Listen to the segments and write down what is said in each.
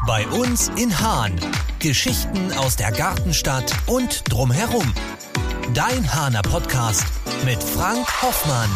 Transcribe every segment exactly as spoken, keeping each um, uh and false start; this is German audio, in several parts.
Bei uns in Hahn. Geschichten aus der Gartenstadt und drumherum. Dein Hahner Podcast mit Frank Hoffmann.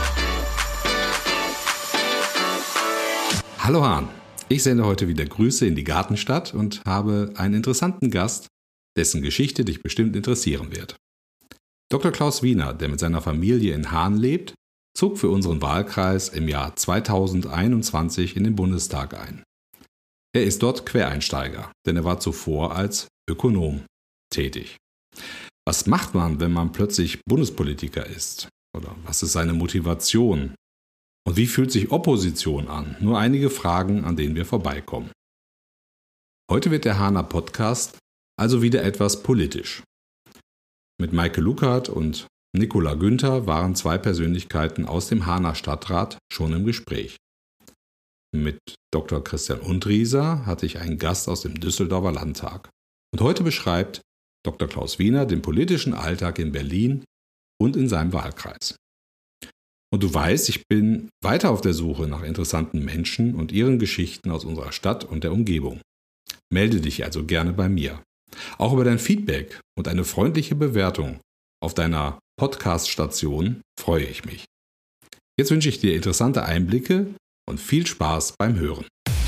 Hallo Hahn, ich sende heute wieder Grüße in die Gartenstadt und habe einen interessanten Gast, dessen Geschichte dich bestimmt interessieren wird. Doktor Klaus Wiener, der mit seiner Familie in Hahn lebt, zog für unseren Wahlkreis im Jahr zweitausendeinundzwanzig in den Bundestag ein. Er ist dort Quereinsteiger, denn er war zuvor als Ökonom tätig. Was macht man, wenn man plötzlich Bundespolitiker ist? Oder was ist seine Motivation? Und wie fühlt sich Opposition an? Nur einige Fragen, an denen wir vorbeikommen. Heute wird der Hahner Podcast also wieder etwas politisch. Mit Maike Luckert und Nicola Günther waren zwei Persönlichkeiten aus dem Hahner Stadtrat schon im Gespräch. Mit Doktor Christian Undrieser hatte ich einen Gast aus dem Düsseldorfer Landtag. Und heute beschreibt Doktor Klaus Wiener den politischen Alltag in Berlin und in seinem Wahlkreis. Und du weißt, ich bin weiter auf der Suche nach interessanten Menschen und ihren Geschichten aus unserer Stadt und der Umgebung. Melde dich also gerne bei mir. Auch über dein Feedback und eine freundliche Bewertung auf deiner Podcast-Station freue ich mich. Jetzt wünsche ich dir interessante Einblicke und viel Spaß beim Hören.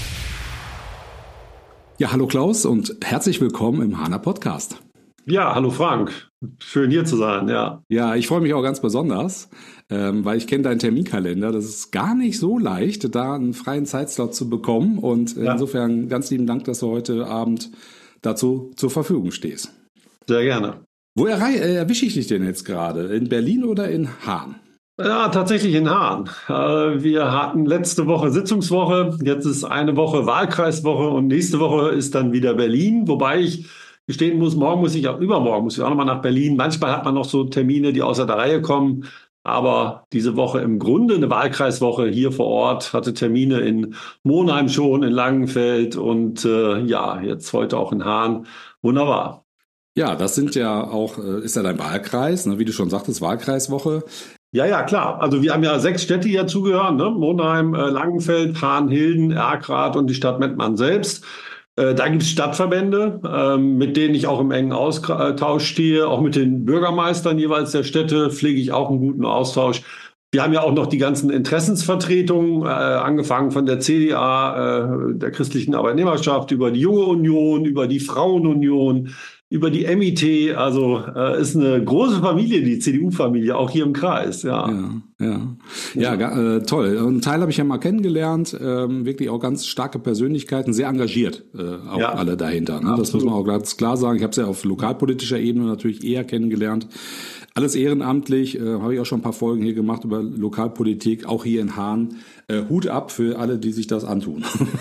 Ja, hallo Klaus und herzlich willkommen im Hahner Podcast. Ja, hallo Frank. Schön hier zu sein, ja. Ja, ich freue mich auch ganz besonders, ähm, weil ich kenne deinen Terminkalender. Das ist gar nicht so leicht, da einen freien Zeitslot zu bekommen. Und ja. Insofern ganz lieben Dank, dass du heute Abend dazu zur Verfügung stehst. Sehr gerne. Wo errei- äh, erwische ich dich denn jetzt gerade? In Berlin oder in Hahn? Ja, tatsächlich in Hahn. Wir hatten letzte Woche Sitzungswoche, jetzt ist eine Woche Wahlkreiswoche und nächste Woche ist dann wieder Berlin, wobei ich gestehen muss, morgen muss ich auch, übermorgen muss ich auch nochmal nach Berlin. Manchmal hat man noch so Termine, die außer der Reihe kommen, aber diese Woche im Grunde eine Wahlkreiswoche hier vor Ort, hatte Termine in Monheim schon, in Langenfeld und äh, ja, jetzt heute auch in Hahn. Wunderbar. Ja, das sind ja auch, ist ja dein Wahlkreis, ne, wie du schon sagtest, Wahlkreiswoche. Ja, ja, klar. Also wir haben ja sechs Städte, die dazugehören, ne? Monheim, äh, Langenfeld, Hahn, Hilden, Erkrath und die Stadt Mettmann selbst. Äh, da gibt es Stadtverbände, äh, mit denen ich auch im engen Austausch stehe. Auch mit den Bürgermeistern jeweils der Städte pflege ich auch einen guten Austausch. Wir haben ja auch noch die ganzen Interessensvertretungen, äh, angefangen von der C D A, äh, der Christlichen Arbeitnehmerschaft, über die Junge Union, über die Frauenunion, über die M I T, also äh, ist eine große Familie, die C D U-Familie, auch hier im Kreis. Ja, ja, ja, ja äh, toll. Einen Teil habe ich ja mal kennengelernt, ähm, wirklich auch ganz starke Persönlichkeiten, sehr engagiert, äh, auch ja. alle dahinter. Ne? Das muss man auch ganz klar sagen. Ich habe es ja auf lokalpolitischer Ebene natürlich eher kennengelernt. Alles ehrenamtlich, äh, habe ich auch schon ein paar Folgen hier gemacht über Lokalpolitik, auch hier in Hahn. Äh, Hut ab für alle, die sich das antun.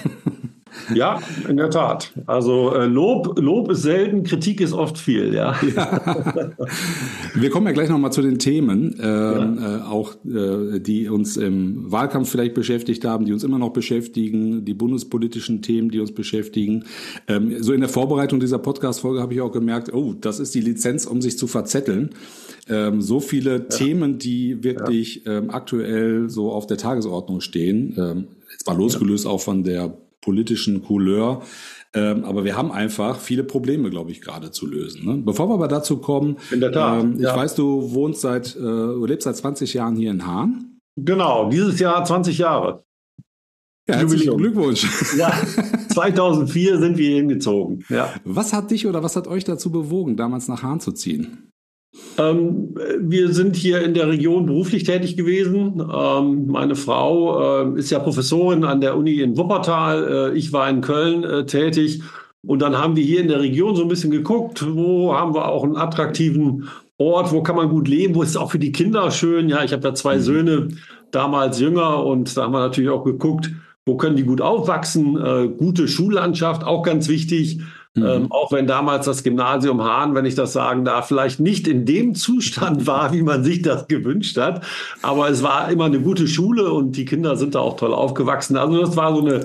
Ja, in der Tat. Also äh, Lob, Lob ist selten, Kritik ist oft viel, ja. ja. Wir kommen ja gleich nochmal zu den Themen, äh, ja. äh, auch äh, die uns im Wahlkampf vielleicht beschäftigt haben, die uns immer noch beschäftigen, die bundespolitischen Themen, die uns beschäftigen. Ähm, so in der Vorbereitung dieser Podcast-Folge habe ich auch gemerkt, oh, das ist die Lizenz, um sich zu verzetteln. Ähm, so viele ja. Themen, die wirklich ja. ähm, aktuell so auf der Tagesordnung stehen. Ähm, jetzt mal losgelöst ja. auch von der politischen Couleur. Ähm, aber wir haben einfach viele Probleme, glaube ich, gerade zu lösen. Ne? Bevor wir aber dazu kommen, in der Tat, ähm, ich ja. weiß, du wohnst seit, äh, du lebst seit zwanzig Jahren hier in Hahn. Genau, dieses Jahr zwanzig Jahre. Ja, herzlichen Glückwunsch. Ja, zweitausendvier sind wir hingezogen. Ja. Was hat dich oder was hat euch dazu bewogen, damals nach Hahn zu ziehen? Ähm, wir sind hier in der Region beruflich tätig gewesen. Ähm, meine Frau äh, ist ja Professorin an der Uni in Wuppertal. Äh, ich war in Köln äh, tätig. Und dann haben wir hier in der Region so ein bisschen geguckt, wo haben wir auch einen attraktiven Ort, wo kann man gut leben, wo ist es auch für die Kinder schön. Ja, ich habe ja zwei mhm. Söhne, damals jünger. Und da haben wir natürlich auch geguckt, wo können die gut aufwachsen. Äh, gute Schullandschaft, auch ganz wichtig. Mhm. Ähm, auch wenn damals das Gymnasium Hahn, wenn ich das sagen darf, vielleicht nicht in dem Zustand war, wie man sich das gewünscht hat. Aber es war immer eine gute Schule und die Kinder sind da auch toll aufgewachsen. Also das war so eine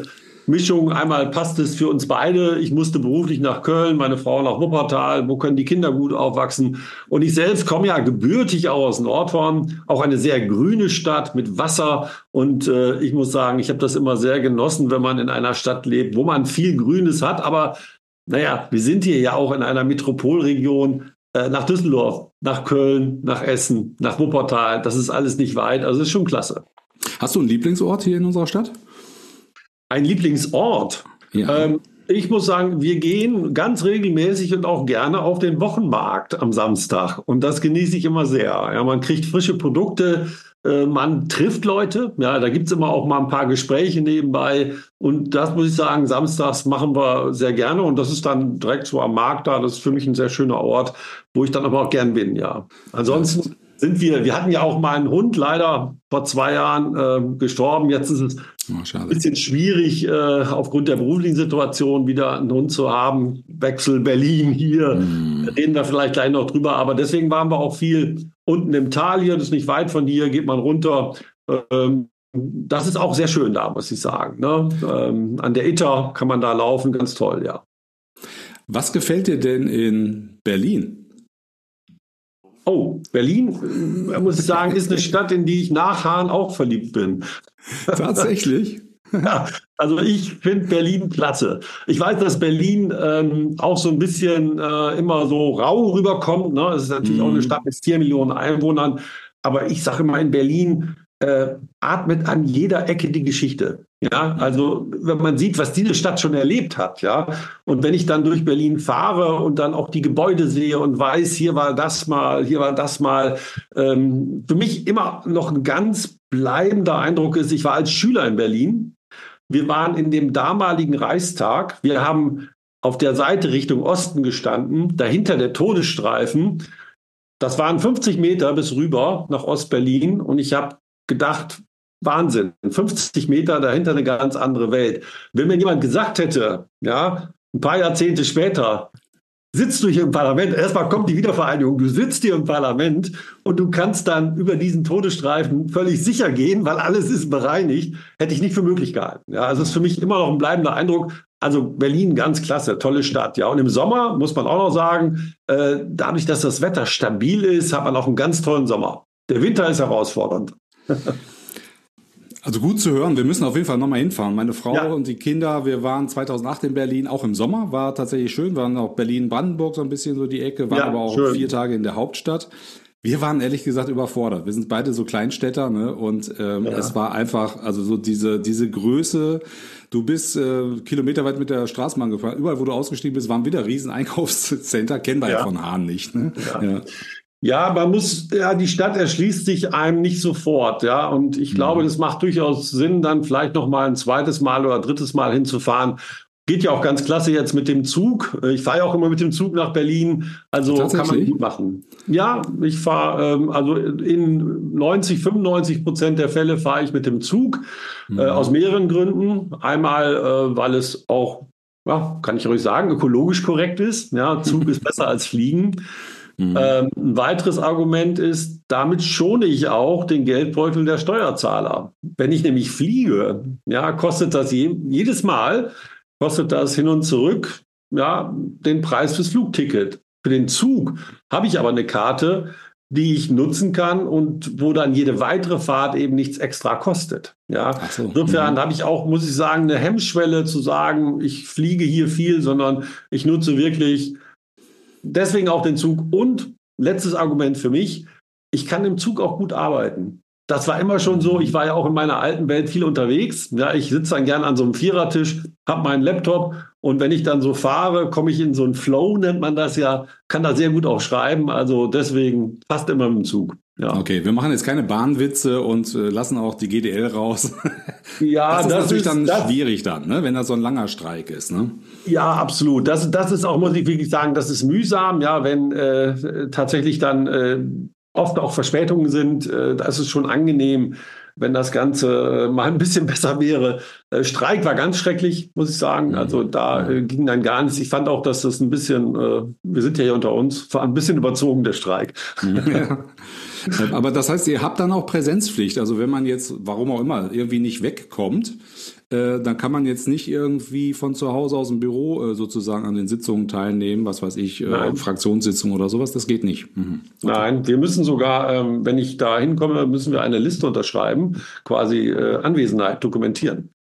Mischung. Einmal passt es für uns beide. Ich musste beruflich nach Köln, meine Frau nach Wuppertal. Wo können die Kinder gut aufwachsen? Und ich selbst komme ja gebürtig auch aus Nordhorn, auch eine sehr grüne Stadt mit Wasser. Und äh, ich muss sagen, ich habe das immer sehr genossen, wenn man in einer Stadt lebt, wo man viel Grünes hat. Aber naja, wir sind hier ja auch in einer Metropolregion. Nach Düsseldorf, nach Köln, nach Essen, nach Wuppertal. Das ist alles nicht weit. Also das ist schon klasse. Hast du einen Lieblingsort hier in unserer Stadt? Ein Lieblingsort? Ja. Ähm, ich muss sagen, wir gehen ganz regelmäßig und auch gerne auf den Wochenmarkt am Samstag. Und das genieße ich immer sehr. Ja, man kriegt frische Produkte, äh, man trifft Leute. Ja, da gibt es immer auch mal ein paar Gespräche nebenbei. Und das muss ich sagen, samstags machen wir sehr gerne. Und das ist dann direkt so am Markt da. Das ist für mich ein sehr schöner Ort, wo ich dann aber auch gern bin, ja. Ansonsten sind wir, wir hatten ja auch mal einen Hund, leider vor zwei Jahren äh, gestorben. Jetzt ist es oh, ein bisschen schwierig, äh, aufgrund der beruflichen Situation wieder einen Hund zu haben. Wechsel Berlin hier, mm. reden wir vielleicht gleich noch drüber. Aber deswegen waren wir auch viel unten im Tal hier. Das ist nicht weit von hier, geht man runter. Ähm, das ist auch sehr schön da, muss ich sagen. Ne? Ähm, an der Itter kann man da laufen, ganz toll, ja. Was gefällt dir denn in Berlin? Oh, Berlin, muss ich sagen, ist eine Stadt, in die ich nach Hahn auch verliebt bin. Tatsächlich? Ja, also ich finde Berlin klasse. Ich weiß, dass Berlin ähm, auch so ein bisschen äh, immer so rau rüberkommt. Ne? Es ist natürlich mm. auch eine Stadt mit vier Millionen Einwohnern. Aber ich sage immer, in Berlin äh, atmet an jeder Ecke die Geschichte. Ja, also wenn man sieht, was diese Stadt schon erlebt hat, ja, und wenn ich dann durch Berlin fahre und dann auch die Gebäude sehe und weiß, hier war das mal, hier war das mal, ähm, für mich immer noch ein ganz bleibender Eindruck ist, ich war als Schüler in Berlin. Wir waren in dem damaligen Reichstag. Wir haben auf der Seite Richtung Osten gestanden, dahinter der Todesstreifen. Das waren fünfzig Meter bis rüber nach Ostberlin und ich habe gedacht, Wahnsinn, fünfzig Meter dahinter eine ganz andere Welt. Wenn mir jemand gesagt hätte, ja, ein paar Jahrzehnte später, sitzt du hier im Parlament, erstmal kommt die Wiedervereinigung, du sitzt hier im Parlament und du kannst dann über diesen Todesstreifen völlig sicher gehen, weil alles ist bereinigt, hätte ich nicht für möglich gehalten. Ja, also es ist für mich immer noch ein bleibender Eindruck. Also Berlin, ganz klasse, tolle Stadt. Ja, und im Sommer muss man auch noch sagen, äh, dadurch, dass das Wetter stabil ist, hat man auch einen ganz tollen Sommer. Der Winter ist herausfordernd. Also gut zu hören, wir müssen auf jeden Fall nochmal hinfahren. Meine Frau ja. und die Kinder, wir waren zweitausendacht in Berlin, auch im Sommer, war tatsächlich schön, waren auch Berlin-Brandenburg so ein bisschen so die Ecke, waren ja, aber auch schön. vier Tage in der Hauptstadt. Wir waren ehrlich gesagt überfordert. Wir sind beide so Kleinstädter, ne? Und ähm, ja. es war einfach, also so diese diese Größe. Du bist äh, kilometerweit mit der Straßenbahn gefahren. Überall, wo du ausgestiegen bist, waren wieder riesen Einkaufscenter. Kennen wir ja, ja von Hahn nicht, ne? Ja. ja. Ja, man muss, ja, die Stadt erschließt sich einem nicht sofort, ja. Und ich glaube, das macht durchaus Sinn, dann vielleicht noch mal ein zweites Mal oder drittes Mal hinzufahren. Geht ja auch ganz klasse jetzt mit dem Zug. Ich fahre ja auch immer mit dem Zug nach Berlin. Also kann man gut machen. Ja, ich fahre, ähm, also in neunzig, fünfundneunzig Prozent der Fälle fahre ich mit dem Zug. Mhm. Äh, aus mehreren Gründen. Einmal, äh, weil es auch, ja, kann ich ruhig sagen, ökologisch korrekt ist. Ja, Zug ist besser als Fliegen. Mhm. Ähm, ein weiteres Argument ist, damit schone ich auch den Geldbeutel der Steuerzahler. Wenn ich nämlich fliege, ja, kostet das je, jedes Mal, kostet das hin und zurück, ja, den Preis fürs Flugticket. Für den Zug habe ich aber eine Karte, die ich nutzen kann und wo dann jede weitere Fahrt eben nichts extra kostet. Ja, so. Insofern mhm. habe ich auch, muss ich sagen, eine Hemmschwelle zu sagen, ich fliege hier viel, sondern ich nutze wirklich deswegen auch den Zug. Und letztes Argument für mich, ich kann im Zug auch gut arbeiten. Das war immer schon so. Ich war ja auch in meiner alten Welt viel unterwegs. Ja, ich sitze dann gern an so einem Vierertisch, habe meinen Laptop und wenn ich dann so fahre, komme ich in so einen Flow, nennt man das ja, kann da sehr gut auch schreiben. Also deswegen passt immer mit dem Zug. Ja. Okay, wir machen jetzt keine Bahnwitze und äh, lassen auch die G D L raus. Ja, das ist das natürlich ist, dann das, schwierig dann, ne? Wenn das so ein langer Streik ist. Ne? Ja, absolut. Das, das ist auch, muss ich wirklich sagen, das ist mühsam, ja, wenn äh, tatsächlich dann äh, oft auch Verspätungen sind. Äh, das ist schon angenehm, wenn das Ganze äh, mal ein bisschen besser wäre. Äh, Streik war ganz schrecklich, muss ich sagen. Also da äh, ging dann gar nichts. Ich fand auch, dass das ein bisschen, äh, wir sind ja hier unter uns, war ein bisschen überzogen, der Streik. Ja. Aber das heißt, ihr habt dann auch Präsenzpflicht. Also wenn man jetzt, warum auch immer, irgendwie nicht wegkommt, äh, dann kann man jetzt nicht irgendwie von zu Hause aus dem Büro äh, sozusagen an den Sitzungen teilnehmen, was weiß ich, äh, Fraktionssitzungen oder sowas. Das geht nicht. Mhm. Okay. Nein, wir müssen sogar, ähm, wenn ich da hinkomme, müssen wir eine Liste unterschreiben, quasi äh, Anwesenheit dokumentieren.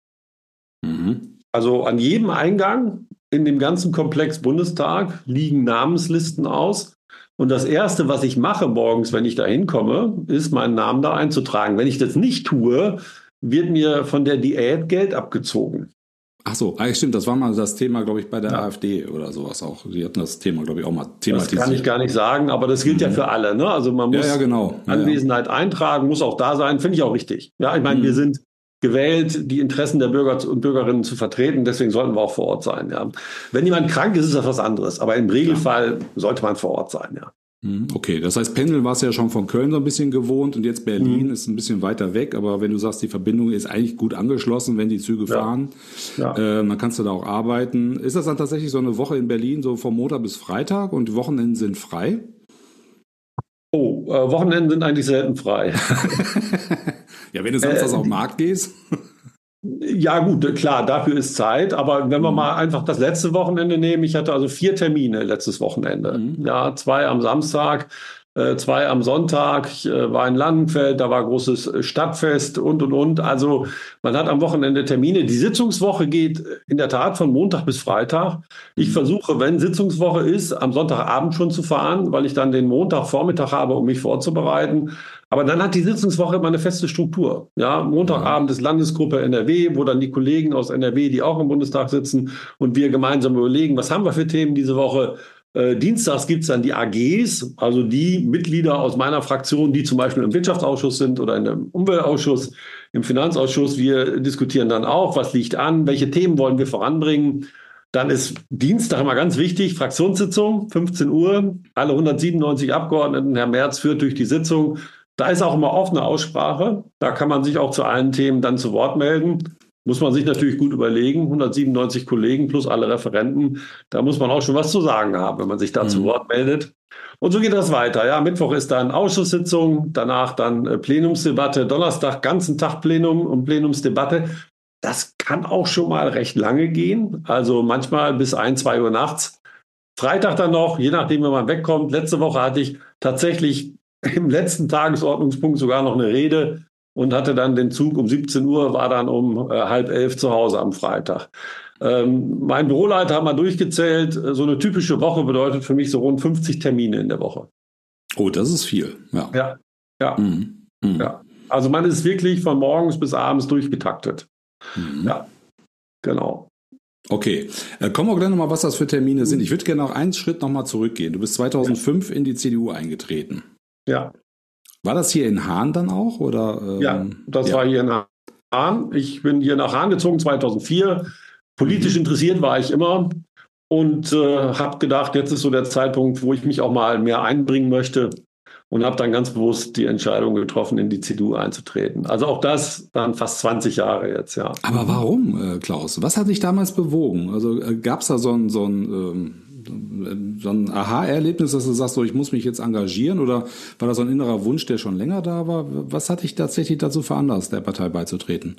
Mhm. Also an jedem Eingang in dem ganzen Komplex Bundestag liegen Namenslisten aus. Und das Erste, was ich mache morgens, wenn ich da hinkomme, ist, meinen Namen da einzutragen. Wenn ich das nicht tue, wird mir von der Diät Geld abgezogen. Ach so, ah, stimmt, das war mal das Thema, glaube ich, bei der Ja. AfD oder sowas auch. Die hatten das Thema, glaube ich, auch mal thematisiert. Das kann ich gar nicht sagen, aber das gilt mhm. ja für alle. Ne? Also man muss ja, ja, genau. ja, Anwesenheit ja. eintragen, muss auch da sein, finde ich auch richtig. Ja, ich meine, Mhm. wir sind gewählt, die Interessen der Bürger und Bürgerinnen zu vertreten, deswegen sollten wir auch vor Ort sein. Ja. Wenn jemand krank ist, ist das was anderes, aber im Regelfall ja. sollte man vor Ort sein, ja. Okay, das heißt, Pendeln warst du ja schon von Köln so ein bisschen gewohnt und jetzt Berlin mhm. ist ein bisschen weiter weg, aber wenn du sagst, die Verbindung ist eigentlich gut angeschlossen, wenn die Züge ja. fahren, ja. Äh, dann kannst du da auch arbeiten. Ist das dann tatsächlich so eine Woche in Berlin, so vom Montag bis Freitag und die Wochenenden sind frei? Oh, äh, Wochenenden sind eigentlich selten frei. Ja, wenn du samstags äh, auf den Markt gehst. Ja gut, klar, dafür ist Zeit. Aber wenn wir mhm. mal einfach das letzte Wochenende nehmen, ich hatte also vier Termine letztes Wochenende. Mhm. Ja, zwei am Samstag, äh, zwei am Sonntag. Ich äh, war in Langenfeld, da war großes Stadtfest und, und, und. Also man hat am Wochenende Termine. Die Sitzungswoche geht in der Tat von Montag bis Freitag. Ich versuche, wenn Sitzungswoche ist, am Sonntagabend schon zu fahren, weil ich dann den Montagvormittag habe, um mich vorzubereiten. Aber dann hat die Sitzungswoche immer eine feste Struktur. Ja, Montagabend ist Landesgruppe N R W, wo dann die Kollegen aus N R W, die auch im Bundestag sitzen, und wir gemeinsam überlegen, was haben wir für Themen diese Woche. Äh, dienstags gibt's dann die A Gs, also die Mitglieder aus meiner Fraktion, die zum Beispiel im Wirtschaftsausschuss sind oder in dem Umweltausschuss, im Finanzausschuss. Wir diskutieren dann auch, was liegt an, welche Themen wollen wir voranbringen. Dann ist Dienstag immer ganz wichtig, Fraktionssitzung, fünfzehn Uhr. Alle hundertsiebenundneunzig Abgeordneten, Herr Merz führt durch die Sitzung. Da ist auch immer offene Aussprache. Da kann man sich auch zu allen Themen dann zu Wort melden. Muss man sich natürlich gut überlegen. hundertsiebenundneunzig Kollegen plus alle Referenten. Da muss man auch schon was zu sagen haben, wenn man sich da mhm. zu Wort meldet. Und so geht das weiter. Ja, Mittwoch ist dann Ausschusssitzung, danach dann Plenumsdebatte, Donnerstag ganzen Tag Plenum und Plenumsdebatte. Das kann auch schon mal recht lange gehen. Also manchmal bis ein, zwei Uhr nachts. Freitag dann noch, je nachdem, wenn man wegkommt. Letzte Woche hatte ich tatsächlich im letzten Tagesordnungspunkt sogar noch eine Rede und hatte dann den Zug um siebzehn Uhr, war dann um äh, halb elf zu Hause am Freitag. Ähm, mein Büroleiter hat mal durchgezählt, so eine typische Woche bedeutet für mich so rund fünfzig Termine in der Woche. Oh, das ist viel. Ja, ja. ja. Mhm. Mhm. ja. Also man ist wirklich von morgens bis abends durchgetaktet. Mhm. Ja, genau. Okay, äh, kommen wir gleich nochmal, was das für Termine sind. Ich würde gerne noch einen Schritt nochmal zurückgehen. Du bist zweitausendfünf ja. in die C D U eingetreten. Ja. War das hier in Hahn dann auch? Oder, ähm, ja, das ja. war hier in Hahn. Ich bin hier nach Hahn gezogen zweitausendvier. Politisch mhm. interessiert war ich immer und äh, habe gedacht, jetzt ist so der Zeitpunkt, wo ich mich auch mal mehr einbringen möchte und habe dann ganz bewusst die Entscheidung getroffen, in die C D U einzutreten. Also auch das dann fast zwanzig Jahre jetzt, ja. Aber warum, äh, Klaus? Was hat dich damals bewogen? Also äh, gab es da so ein, so ein ähm so ein Aha-Erlebnis, dass du sagst, so, ich muss mich jetzt engagieren, oder war das so ein innerer Wunsch, der schon länger da war? Was hat dich tatsächlich dazu veranlasst, der Partei beizutreten?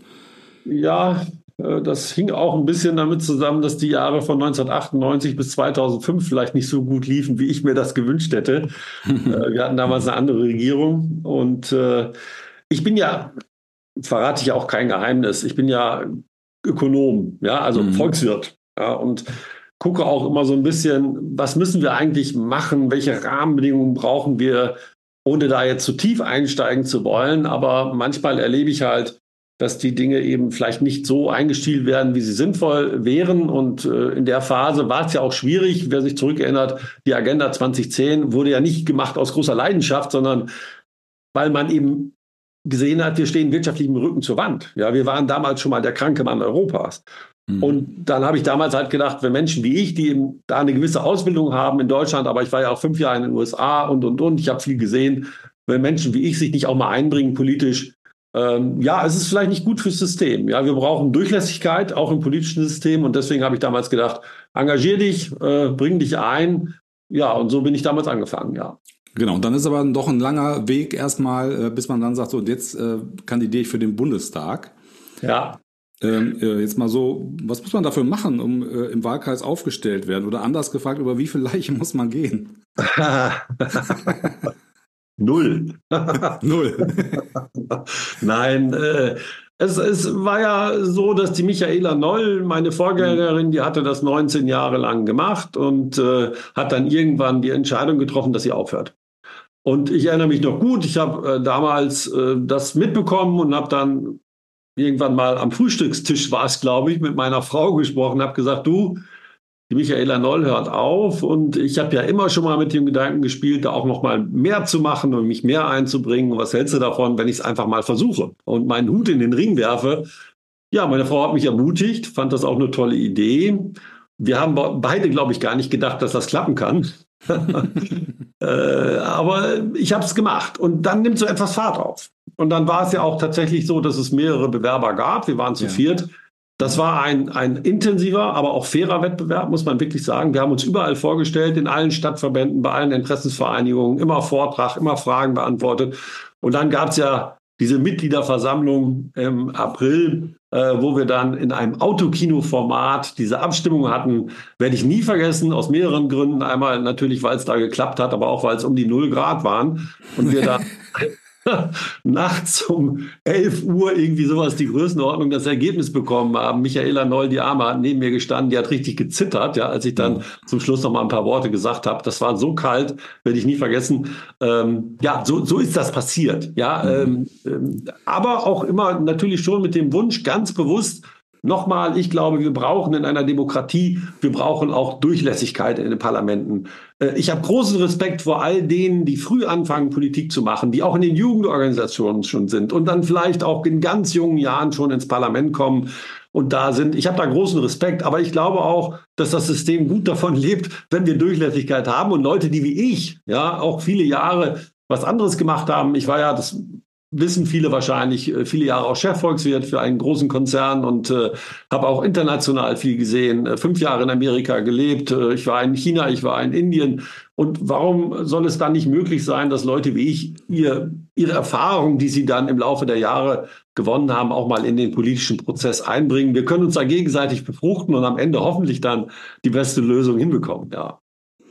Ja, das hing auch ein bisschen damit zusammen, dass die Jahre von neunzehnhundertachtundneunzig bis zweitausendfünf vielleicht nicht so gut liefen, wie ich mir das gewünscht hätte. Wir hatten damals eine andere Regierung und ich bin ja, verrate ich ja auch kein Geheimnis, ich bin ja Ökonom, ja, also mhm. Volkswirt, ja, und gucke auch immer so ein bisschen, was müssen wir eigentlich machen, welche Rahmenbedingungen brauchen wir, ohne da jetzt zu tief einsteigen zu wollen. Aber manchmal erlebe ich halt, dass die Dinge eben vielleicht nicht so eingestielt werden, wie sie sinnvoll wären. Und äh, in der Phase war es ja auch schwierig. Wer sich zurückerinnert, die Agenda zwanzig zehn wurde ja nicht gemacht aus großer Leidenschaft, sondern weil man eben gesehen hat, wir stehen wirtschaftlich im Rücken zur Wand. Ja, wir waren damals schon mal der kranke Mann Europas. Und dann habe ich damals halt gedacht, wenn Menschen wie ich, die eben da eine gewisse Ausbildung haben in Deutschland, aber ich war ja auch fünf Jahre in den U S A und, und, und, ich habe viel gesehen, wenn Menschen wie ich sich nicht auch mal einbringen politisch, ähm, ja, es ist vielleicht nicht gut fürs System. Ja, wir brauchen Durchlässigkeit, auch im politischen System, und deswegen habe ich damals gedacht, engagier dich, äh, bring dich ein. Ja, und so bin ich damals angefangen, ja. Genau, und dann ist aber doch ein langer Weg erstmal, bis man dann sagt, so, und jetzt äh, kandidiere ich für den Bundestag. Ja. Ähm, äh, jetzt mal so, was muss man dafür machen, um äh, im Wahlkreis aufgestellt werden? Oder anders gefragt, über wie viele Leichen muss man gehen? Null. Null. Nein, äh, es, es war ja so, dass die Michaela Noll, meine Vorgängerin, die hatte das neunzehn Jahre lang gemacht und äh, hat dann irgendwann die Entscheidung getroffen, dass sie aufhört. Und ich erinnere mich noch gut, ich habe äh, damals äh, das mitbekommen und habe dann irgendwann mal am Frühstückstisch, war es glaube ich, mit meiner Frau gesprochen, habe gesagt, du, die Michaela Noll hört auf und ich habe ja immer schon mal mit dem Gedanken gespielt, da auch noch mal mehr zu machen und mich mehr einzubringen. Was hältst du davon, wenn ich es einfach mal versuche und meinen Hut in den Ring werfe? Ja, meine Frau hat mich ermutigt, fand das auch eine tolle Idee. Wir haben beide, glaube ich, gar nicht gedacht, dass das klappen kann. äh, aber ich habe es gemacht und dann nimmt so etwas Fahrt auf. Und dann war es ja auch tatsächlich so, dass es mehrere Bewerber gab. Wir waren zu ja. viert. Das war ein, ein intensiver, aber auch fairer Wettbewerb, muss man wirklich sagen. Wir haben uns überall vorgestellt, in allen Stadtverbänden, bei allen Interessensvereinigungen, immer Vortrag, immer Fragen beantwortet. Und dann gab es ja diese Mitgliederversammlung im April, äh, wo wir dann in einem Autokino-Format diese Abstimmung hatten, werde ich nie vergessen, aus mehreren Gründen. Einmal natürlich, weil es da geklappt hat, aber auch, weil es um die null Grad waren. Und wir da nachts um elf Uhr irgendwie sowas die Größenordnung das Ergebnis bekommen haben. Michaela Noll, die Arme, hat neben mir gestanden, die hat richtig gezittert, ja, als ich dann zum Schluss noch mal ein paar Worte gesagt habe. Das war so kalt, werde ich nie vergessen. Ähm, ja, so, so ist das passiert. Ja, ähm, ähm, aber auch immer natürlich schon mit dem Wunsch, ganz bewusst, nochmal, ich glaube, wir brauchen in einer Demokratie, wir brauchen auch Durchlässigkeit in den Parlamenten. Ich habe großen Respekt vor all denen, die früh anfangen, Politik zu machen, die auch in den Jugendorganisationen schon sind und dann vielleicht auch in ganz jungen Jahren schon ins Parlament kommen und da sind. Ich habe da großen Respekt, aber ich glaube auch, dass das System gut davon lebt, wenn wir Durchlässigkeit haben und Leute, die wie ich, ja, auch viele Jahre was anderes gemacht haben. Ich war ja, das wissen viele wahrscheinlich, viele Jahre auch Chefvolkswirt für einen großen Konzern und äh, habe auch international viel gesehen, äh, fünf Jahre in Amerika gelebt, äh, ich war in China, ich war in Indien. Und warum soll es dann nicht möglich sein, dass Leute wie ich ihr, ihre Erfahrungen, die sie dann im Laufe der Jahre gewonnen haben, auch mal in den politischen Prozess einbringen? Wir können uns da gegenseitig befruchten und am Ende hoffentlich dann die beste Lösung hinbekommen, ja.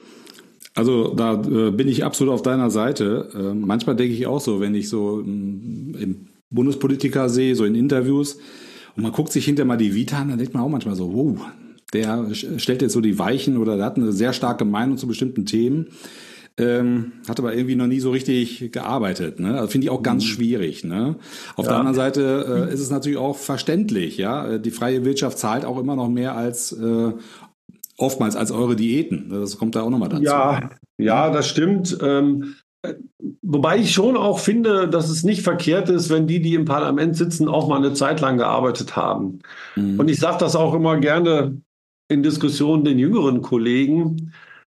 Also da äh, bin ich absolut auf deiner Seite. Äh, manchmal denke ich auch so, wenn ich so im Bundespolitiker sehe, so in Interviews, und man guckt sich hinterher mal die Vita an, dann denkt man auch manchmal so, wow, der stellt jetzt so die Weichen oder der hat eine sehr starke Meinung zu bestimmten Themen, ähm, hat aber irgendwie noch nie so richtig gearbeitet. Ne? Also finde ich auch ganz mhm. schwierig. Ne? Auf ja. der anderen Seite äh, ist es natürlich auch verständlich. Ja, die freie Wirtschaft zahlt auch immer noch mehr als äh, oftmals als eure Diäten. Das kommt da auch nochmal dazu. Ja, ja, das stimmt. Ähm, wobei ich schon auch finde, dass es nicht verkehrt ist, wenn die, die im Parlament sitzen, auch mal eine Zeit lang gearbeitet haben. Mhm. Und ich sage das auch immer gerne in Diskussionen den jüngeren Kollegen.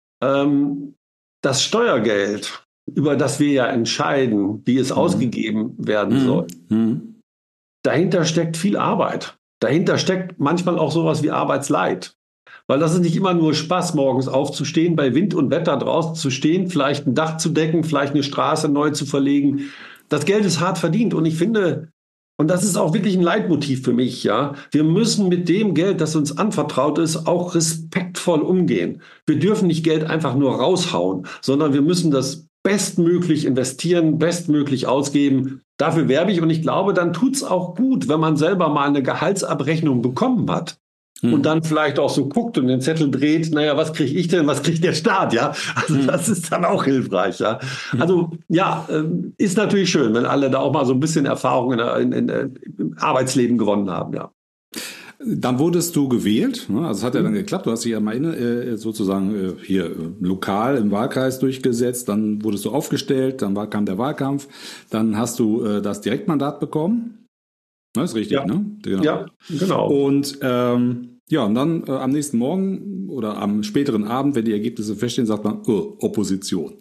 Ähm, das Steuergeld, über das wir ja entscheiden, wie es mhm. ausgegeben werden mhm. soll, mhm. dahinter steckt viel Arbeit. Dahinter steckt manchmal auch sowas wie Arbeitsleid. Weil das ist nicht immer nur Spaß, morgens aufzustehen, bei Wind und Wetter draußen zu stehen, vielleicht ein Dach zu decken, vielleicht eine Straße neu zu verlegen. Das Geld ist hart verdient und ich finde, und das ist auch wirklich ein Leitmotiv für mich, ja, wir müssen mit dem Geld, das uns anvertraut ist, auch respektvoll umgehen. Wir dürfen nicht Geld einfach nur raushauen, sondern wir müssen das bestmöglich investieren, bestmöglich ausgeben. Dafür werbe ich und ich glaube, dann tut's auch gut, wenn man selber mal eine Gehaltsabrechnung bekommen hat. Und dann vielleicht auch so guckt und den Zettel dreht, naja, was kriege ich denn, was kriegt der Staat, ja? Also das ist dann auch hilfreich, ja. Also ja, ist natürlich schön, wenn alle da auch mal so ein bisschen Erfahrung in, in, in, im Arbeitsleben gewonnen haben, ja. Dann wurdest du gewählt, also es hat ja dann geklappt, du hast dich ja mal sozusagen hier lokal im Wahlkreis durchgesetzt, dann wurdest du aufgestellt, dann kam der Wahlkampf, dann hast du das Direktmandat bekommen. Das ist richtig, ja. ne? Genau. Ja, genau. Und ähm, ja, und dann äh, am nächsten Morgen oder am späteren Abend, wenn die Ergebnisse feststehen, sagt man, oh, Opposition.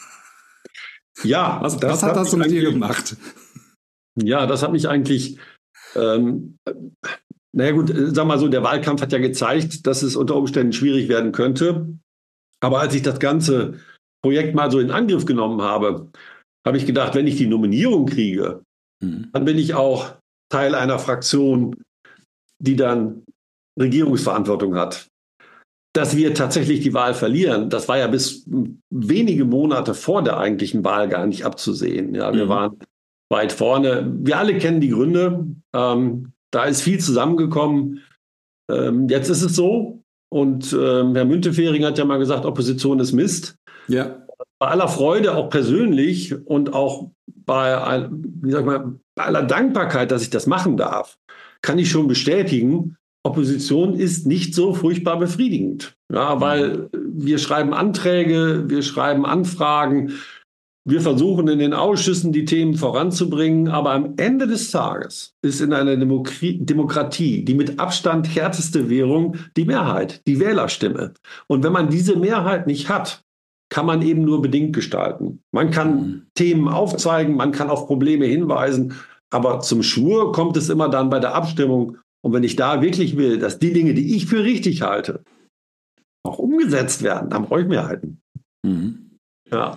Ja, was, das was hat das mit dir gemacht? Ja, das hat mich eigentlich, ähm, naja gut, sag mal so, der Wahlkampf hat ja gezeigt, dass es unter Umständen schwierig werden könnte. Aber als ich das Ganze Projekt mal so in Angriff genommen habe, habe ich gedacht, wenn ich die Nominierung kriege, mhm. dann bin ich auch Teil einer Fraktion, die dann Regierungsverantwortung hat. Dass wir tatsächlich die Wahl verlieren, das war ja bis wenige Monate vor der eigentlichen Wahl gar nicht abzusehen. Ja, wir mhm. waren weit vorne. Wir alle kennen die Gründe. Ähm, da ist viel zusammengekommen. Ähm, jetzt ist es so. Und ähm, Herr Müntefering hat ja mal gesagt, Opposition ist Mist. Ja. Bei aller Freude, auch persönlich und auch bei, wie sag ich mal, bei aller Dankbarkeit, dass ich das machen darf, kann ich schon bestätigen, Opposition ist nicht so furchtbar befriedigend. Ja, weil wir schreiben Anträge, wir schreiben Anfragen, wir versuchen in den Ausschüssen die Themen voranzubringen, aber am Ende des Tages ist in einer Demokratie die mit Abstand härteste Währung die Mehrheit, die Wählerstimme. Und wenn man diese Mehrheit nicht hat, kann man eben nur bedingt gestalten. Man kann mhm. Themen aufzeigen, man kann auf Probleme hinweisen, aber zum Schwur kommt es immer dann bei der Abstimmung. Und wenn ich da wirklich will, dass die Dinge, die ich für richtig halte, auch umgesetzt werden, dann brauche ich Mehrheiten. Mhm. Ja.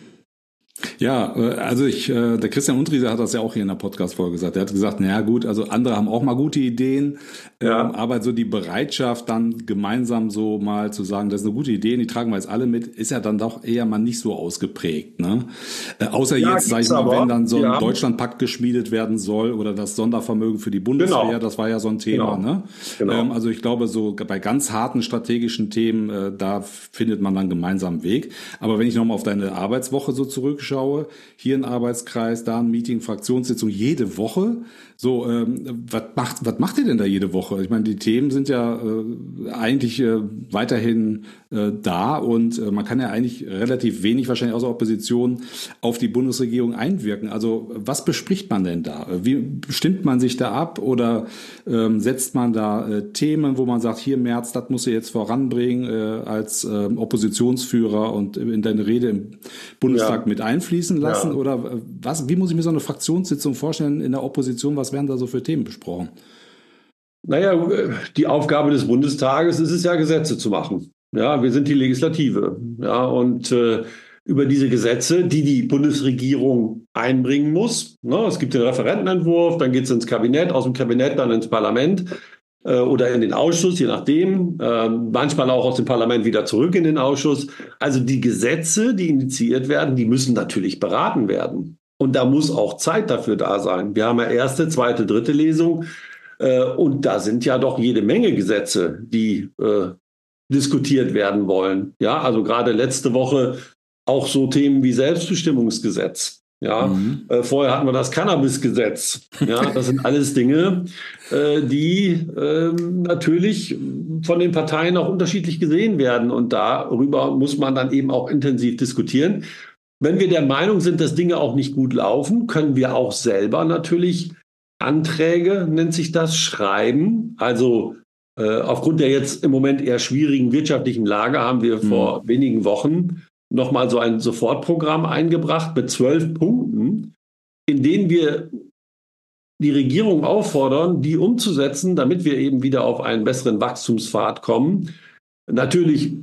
Ja, also ich, der Christian Untriese hat das ja auch hier in der Podcast-Folge gesagt. Er hat gesagt, naja gut, also andere haben auch mal gute Ideen, ja. ähm, aber so die Bereitschaft dann gemeinsam so mal zu sagen, das ist eine gute Idee, die tragen wir jetzt alle mit, ist ja dann doch eher mal nicht so ausgeprägt. Ne? Äh, außer ja, jetzt, sag ich mal, aber, wenn dann so ein ja. Deutschlandpakt geschmiedet werden soll oder das Sondervermögen für die Bundeswehr, genau. das war ja so ein Thema. Genau. Ne? Genau. Ähm, also ich glaube, so bei ganz harten strategischen Themen, äh, da findet man dann gemeinsam einen Weg. Aber wenn ich nochmal auf deine Arbeitswoche so zurückschaue, schaue, hier ein Arbeitskreis, da ein Meeting, Fraktionssitzung jede Woche. So, ähm, was macht, was macht ihr denn da jede Woche? Ich meine, die Themen sind ja äh, eigentlich äh, weiterhin äh, da und äh, man kann ja eigentlich relativ wenig, wahrscheinlich aus der Opposition, auf die Bundesregierung einwirken. Also, was bespricht man denn da? Wie stimmt man sich da ab oder ähm, setzt man da äh, Themen, wo man sagt, hier Merz, das musst du jetzt voranbringen äh, als äh, Oppositionsführer und in deine Rede im Bundestag ja. mit einfließen lassen? Ja. Oder was? Wie muss ich mir so eine Fraktionssitzung vorstellen in der Opposition? Was werden da so für Themen besprochen? Naja, die Aufgabe des Bundestages ist es ja, Gesetze zu machen. Ja, wir sind die Legislative. Ja, und äh, über diese Gesetze, die die Bundesregierung einbringen muss. Ne, es gibt den Referentenentwurf, dann geht es ins Kabinett, aus dem Kabinett dann ins Parlament äh, oder in den Ausschuss, je nachdem. Äh, manchmal auch aus dem Parlament wieder zurück in den Ausschuss. Also die Gesetze, die initiiert werden, die müssen natürlich beraten werden. Und da muss auch Zeit dafür da sein. Wir haben ja erste, zweite, dritte Lesung. Äh, und da sind ja doch jede Menge Gesetze, die äh, diskutiert werden wollen. Ja, also gerade letzte Woche auch so Themen wie Selbstbestimmungsgesetz. Ja, mhm. äh, vorher hatten wir das Cannabisgesetz. Ja, das sind alles Dinge, äh, die äh, natürlich von den Parteien auch unterschiedlich gesehen werden. Und darüber muss man dann eben auch intensiv diskutieren. Wenn wir der Meinung sind, dass Dinge auch nicht gut laufen, können wir auch selber natürlich Anträge, nennt sich das, schreiben. Also äh, aufgrund der jetzt im Moment eher schwierigen wirtschaftlichen Lage haben wir mhm. vor wenigen Wochen nochmal so ein Sofortprogramm eingebracht mit zwölf Punkten, in denen wir die Regierung auffordern, die umzusetzen, damit wir eben wieder auf einen besseren Wachstumspfad kommen. Natürlich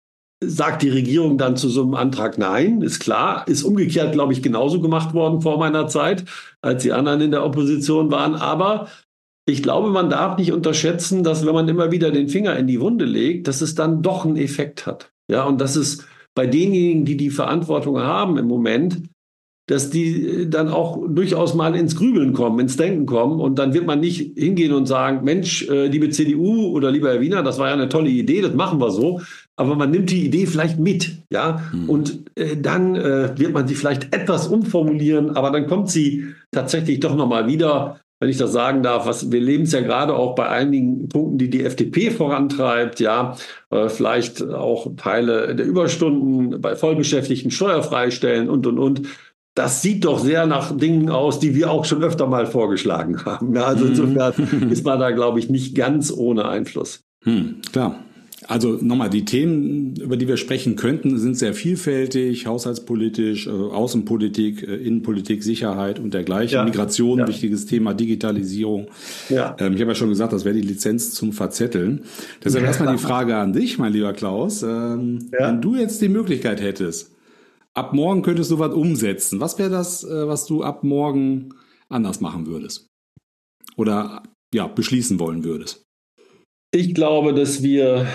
sagt die Regierung dann zu so einem Antrag nein, ist klar. Ist umgekehrt, glaube ich, genauso gemacht worden vor meiner Zeit, als die anderen in der Opposition waren. Aber ich glaube, man darf nicht unterschätzen, dass wenn man immer wieder den Finger in die Wunde legt, dass es dann doch einen Effekt hat. Ja, und dass es bei denjenigen, die die Verantwortung haben im Moment, dass die dann auch durchaus mal ins Grübeln kommen, ins Denken kommen. Und dann wird man nicht hingehen und sagen, Mensch, äh, liebe C D U oder lieber Herr Wiener, das war ja eine tolle Idee, das machen wir so. Aber man nimmt die Idee vielleicht mit, ja. Mhm. Und äh, dann äh, wird man sie vielleicht etwas umformulieren, aber dann kommt sie tatsächlich doch nochmal wieder, wenn ich das sagen darf. Was, wir leben es ja gerade auch bei einigen Punkten, die die F D P vorantreibt, ja. Äh, vielleicht auch Teile der Überstunden bei Vollbeschäftigten steuerfrei stellen und, und, und. Das sieht doch sehr nach Dingen aus, die wir auch schon öfter mal vorgeschlagen haben. Ja, also insofern ist man da, glaube ich, nicht ganz ohne Einfluss. Hm, klar. Also nochmal, die Themen, über die wir sprechen könnten, sind sehr vielfältig, haushaltspolitisch, äh, Außenpolitik, äh, Innenpolitik, Sicherheit und dergleichen. Ja. Migration, ja. Wichtiges Thema, Digitalisierung. Ja. Ähm, ich habe ja schon gesagt, das wäre die Lizenz zum Verzetteln. Deshalb ja. erstmal die Frage an dich, mein lieber Klaus. Ähm, ja. Wenn du jetzt die Möglichkeit hättest, ab morgen könntest du was umsetzen. Was wäre das, was du ab morgen anders machen würdest? Oder ja, beschließen wollen würdest? Ich glaube, dass wir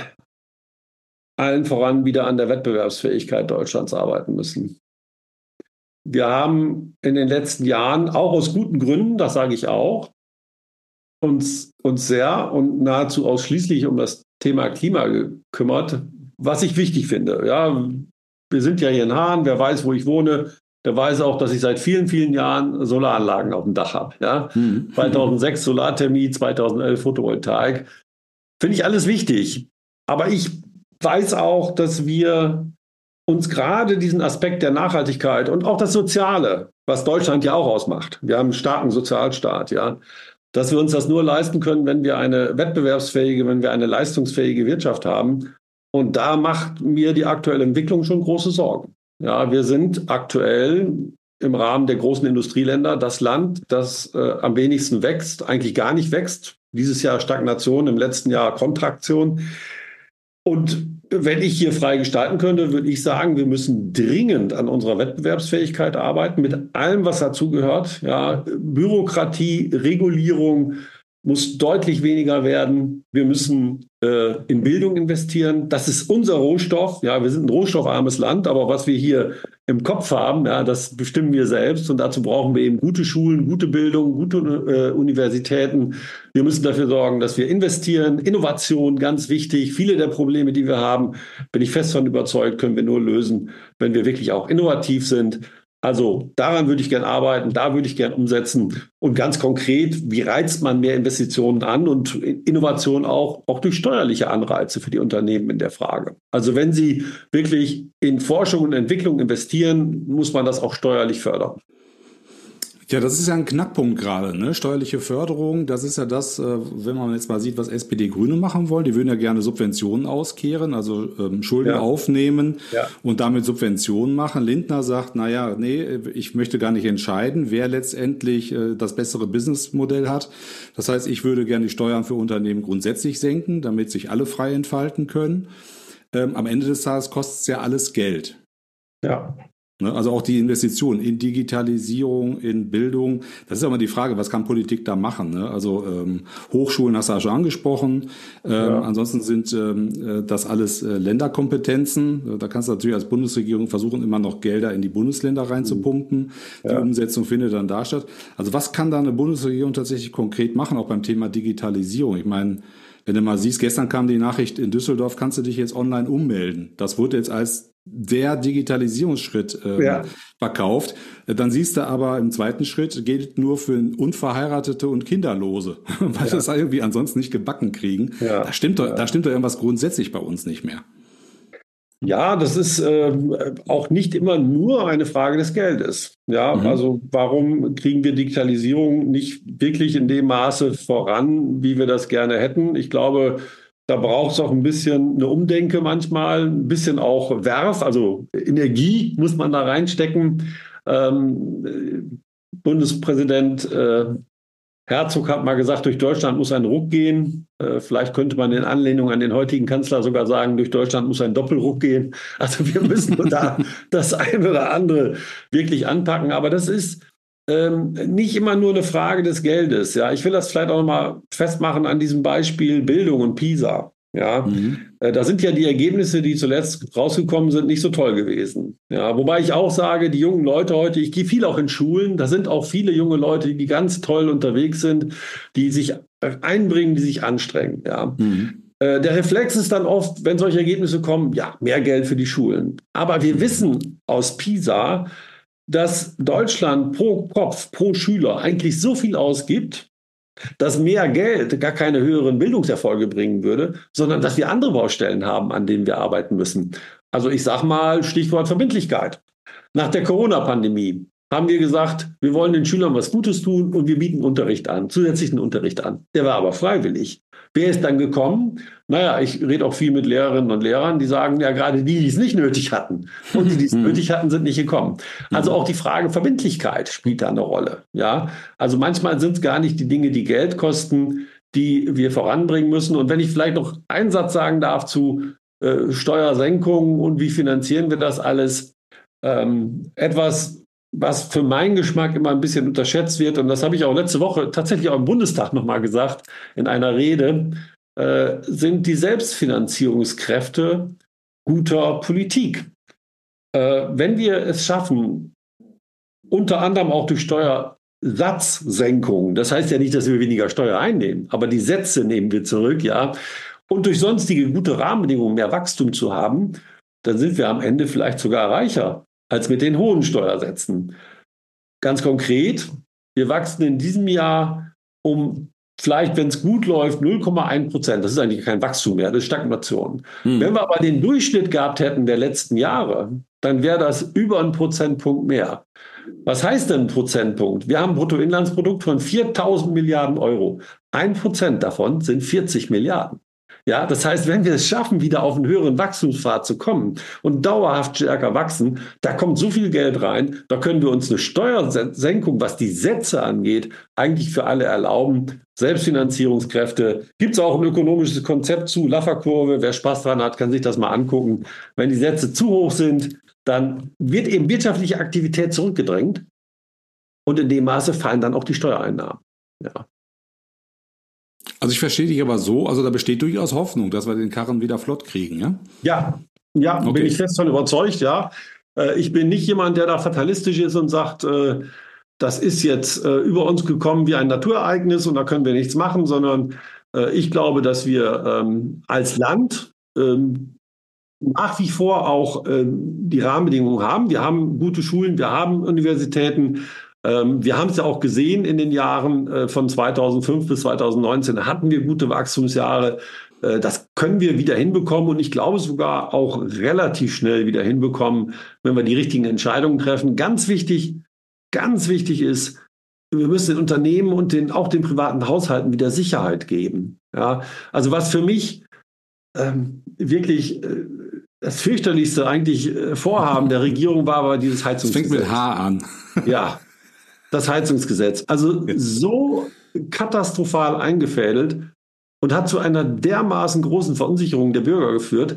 allen voran wieder an der Wettbewerbsfähigkeit Deutschlands arbeiten müssen. Wir haben in den letzten Jahren, auch aus guten Gründen, das sage ich auch, uns, uns sehr und nahezu ausschließlich um das Thema Klima gekümmert, was ich wichtig finde. Ja, wir sind ja hier in Hahn, wer weiß, wo ich wohne, der weiß auch, dass ich seit vielen, vielen Jahren Solaranlagen auf dem Dach habe. Ja? Mhm. zweitausendsechs Solarthermie, zweitausendelf Photovoltaik. Finde ich alles wichtig. Aber ich weiß auch, dass wir uns gerade diesen Aspekt der Nachhaltigkeit und auch das Soziale, was Deutschland ja auch ausmacht, wir haben einen starken Sozialstaat, ja, dass wir uns das nur leisten können, wenn wir eine wettbewerbsfähige, wenn wir eine leistungsfähige Wirtschaft haben. Und da macht mir die aktuelle Entwicklung schon große Sorgen. Ja, wir sind aktuell im Rahmen der großen Industrieländer das Land, das äh, am wenigsten wächst, eigentlich gar nicht wächst. Dieses Jahr Stagnation, im letzten Jahr Kontraktion. Und wenn ich hier frei gestalten könnte, würde ich sagen, wir müssen dringend an unserer Wettbewerbsfähigkeit arbeiten, mit allem, was dazugehört. Ja, Bürokratie, Regulierung muss deutlich weniger werden. Wir müssen äh, in Bildung investieren. Das ist unser Rohstoff. Ja, wir sind ein rohstoffarmes Land, aber was wir hier im Kopf haben, ja, das bestimmen wir selbst. Und dazu brauchen wir eben gute Schulen, gute Bildung, gute äh, Universitäten. Wir müssen dafür sorgen, dass wir investieren. Innovation, ganz wichtig. Viele der Probleme, die wir haben, bin ich fest davon überzeugt, können wir nur lösen, wenn wir wirklich auch innovativ sind. Also daran würde ich gern arbeiten, da würde ich gern umsetzen. Und ganz konkret, wie reizt man mehr Investitionen an und Innovation auch, auch durch steuerliche Anreize für die Unternehmen in der Frage. Also wenn sie wirklich in Forschung und Entwicklung investieren, muss man das auch steuerlich fördern. Ja, das ist ja ein Knackpunkt gerade, ne? Steuerliche Förderung, das ist ja das, wenn man jetzt mal sieht, was S P D-Grüne machen wollen. Die würden ja gerne Subventionen auskehren, also ähm, Schulden ja. aufnehmen ja. und damit Subventionen machen. Lindner sagt, na ja, nee, ich möchte gar nicht entscheiden, wer letztendlich äh, das bessere Businessmodell hat. Das heißt, ich würde gerne die Steuern für Unternehmen grundsätzlich senken, damit sich alle frei entfalten können. Ähm, am Ende des Tages kostet es ja alles Geld. Ja. Also auch die Investitionen in Digitalisierung, in Bildung, das ist ja immer die Frage, was kann Politik da machen? Ne? Also ähm, Hochschulen hast du ja schon angesprochen, ähm, ja. ansonsten sind ähm, das alles äh, Länderkompetenzen. Da kannst du natürlich als Bundesregierung versuchen, immer noch Gelder in die Bundesländer reinzupumpen. Ja. Die Umsetzung findet dann da statt. Also was kann da eine Bundesregierung tatsächlich konkret machen, auch beim Thema Digitalisierung? Ich meine, wenn du mal siehst, gestern kam die Nachricht, in Düsseldorf kannst du dich jetzt online ummelden. Das wurde jetzt als der Digitalisierungsschritt äh, ja. verkauft. Dann siehst du aber im zweiten Schritt, gilt nur für Unverheiratete und Kinderlose, weil ja. das irgendwie ansonsten nicht gebacken kriegen. Ja. Da stimmt doch, ja. da stimmt doch irgendwas grundsätzlich bei uns nicht mehr. Ja, das ist äh, auch nicht immer nur eine Frage des Geldes. Ja, mhm. also warum kriegen wir Digitalisierung nicht wirklich in dem Maße voran, wie wir das gerne hätten? Ich glaube, da braucht es auch ein bisschen eine Umdenke manchmal, ein bisschen auch Werf, also Energie muss man da reinstecken. Ähm, Bundespräsident äh, Herzog hat mal gesagt, durch Deutschland muss ein Ruck gehen. Äh, vielleicht könnte man in Anlehnung an den heutigen Kanzler sogar sagen, durch Deutschland muss ein Doppelruck gehen. Also wir müssen da das eine oder andere wirklich anpacken. Aber das ist ähm, nicht immer nur eine Frage des Geldes. Ja, ich will das vielleicht auch noch mal festmachen an diesem Beispiel Bildung und PISA. Ja, mhm. äh, da sind ja die Ergebnisse, die zuletzt rausgekommen sind, nicht so toll gewesen. Ja, wobei ich auch sage, die jungen Leute heute, ich gehe viel auch in Schulen, da sind auch viele junge Leute, die ganz toll unterwegs sind, die sich einbringen, die sich anstrengen. Ja. Mhm. Äh, der Reflex ist dann oft, wenn solche Ergebnisse kommen, ja, mehr Geld für die Schulen. Aber wir wissen aus PISA, dass Deutschland pro Kopf, pro Schüler eigentlich so viel ausgibt, dass mehr Geld gar keine höheren Bildungserfolge bringen würde, sondern dass wir andere Baustellen haben, an denen wir arbeiten müssen. Also ich sage mal Stichwort Verbindlichkeit. Nach der Corona-Pandemie haben wir gesagt, wir wollen den Schülern was Gutes tun und wir bieten Unterricht an, zusätzlichen Unterricht an. Der war aber freiwillig. Wer ist dann gekommen? Naja, ich rede auch viel mit Lehrerinnen und Lehrern, die sagen, ja, gerade die, die es nicht nötig hatten. Und die, die es nötig hatten, sind nicht gekommen. Also auch die Frage Verbindlichkeit spielt da eine Rolle. Ja, also manchmal sind es gar nicht die Dinge, die Geld kosten, die wir voranbringen müssen. Und wenn ich vielleicht noch einen Satz sagen darf zu äh, Steuersenkungen und wie finanzieren wir das alles? ähm, etwas, was für meinen Geschmack immer ein bisschen unterschätzt wird, und das habe ich auch letzte Woche tatsächlich auch im Bundestag nochmal gesagt, in einer Rede, äh, sind die Selbstfinanzierungskräfte guter Politik. Äh, wenn wir es schaffen, unter anderem auch durch Steuersatzsenkungen, das heißt ja nicht, dass wir weniger Steuer einnehmen, aber die Sätze nehmen wir zurück, ja, und durch sonstige gute Rahmenbedingungen mehr Wachstum zu haben, dann sind wir am Ende vielleicht sogar reicher als mit den hohen Steuersätzen. Ganz konkret, wir wachsen in diesem Jahr um vielleicht, wenn es gut läuft, null Komma eins Prozent. Das ist eigentlich kein Wachstum mehr, das ist Stagnation. Hm. Wenn wir aber den Durchschnitt gehabt hätten der letzten Jahre, dann wäre das über einen Prozentpunkt mehr. Was heißt denn ein Prozentpunkt? Wir haben ein Bruttoinlandsprodukt von viertausend Milliarden Euro. Ein Prozent davon sind vierzig Milliarden. Ja, das heißt, wenn wir es schaffen, wieder auf einen höheren Wachstumspfad zu kommen und dauerhaft stärker wachsen, da kommt so viel Geld rein, da können wir uns eine Steuersenkung, was die Sätze angeht, eigentlich für alle erlauben. Selbstfinanzierungskräfte, gibt es auch ein ökonomisches Konzept zu, Laffer-Kurve, wer Spaß dran hat, kann sich das mal angucken. Wenn die Sätze zu hoch sind, dann wird eben wirtschaftliche Aktivität zurückgedrängt und in dem Maße fallen dann auch die Steuereinnahmen. Ja. Also ich verstehe dich aber so, also da besteht durchaus Hoffnung, dass wir den Karren wieder flott kriegen, ja? Ja, ja, okay. Bin ich fest von überzeugt, ja. Ich bin nicht jemand, der da fatalistisch ist und sagt, das ist jetzt über uns gekommen wie ein Naturereignis und da können wir nichts machen, sondern ich glaube, dass wir als Land nach wie vor auch die Rahmenbedingungen haben. Wir haben gute Schulen, wir haben Universitäten. Wir haben es ja auch gesehen in den Jahren von zweitausendfünf bis zweitausendneunzehn hatten wir gute Wachstumsjahre. Das können wir wieder hinbekommen und ich glaube sogar auch relativ schnell wieder hinbekommen, wenn wir die richtigen Entscheidungen treffen. Ganz wichtig, ganz wichtig ist, wir müssen den Unternehmen und den, auch den privaten Haushalten wieder Sicherheit geben. Ja, also was für mich ähm, wirklich äh, das fürchterlichste eigentlich äh, Vorhaben der Regierung war, war dieses Heizungsgesetz. Das fängt mit H an. Ja. Das Heizungsgesetz. Also so katastrophal eingefädelt und hat zu einer dermaßen großen Verunsicherung der Bürger geführt.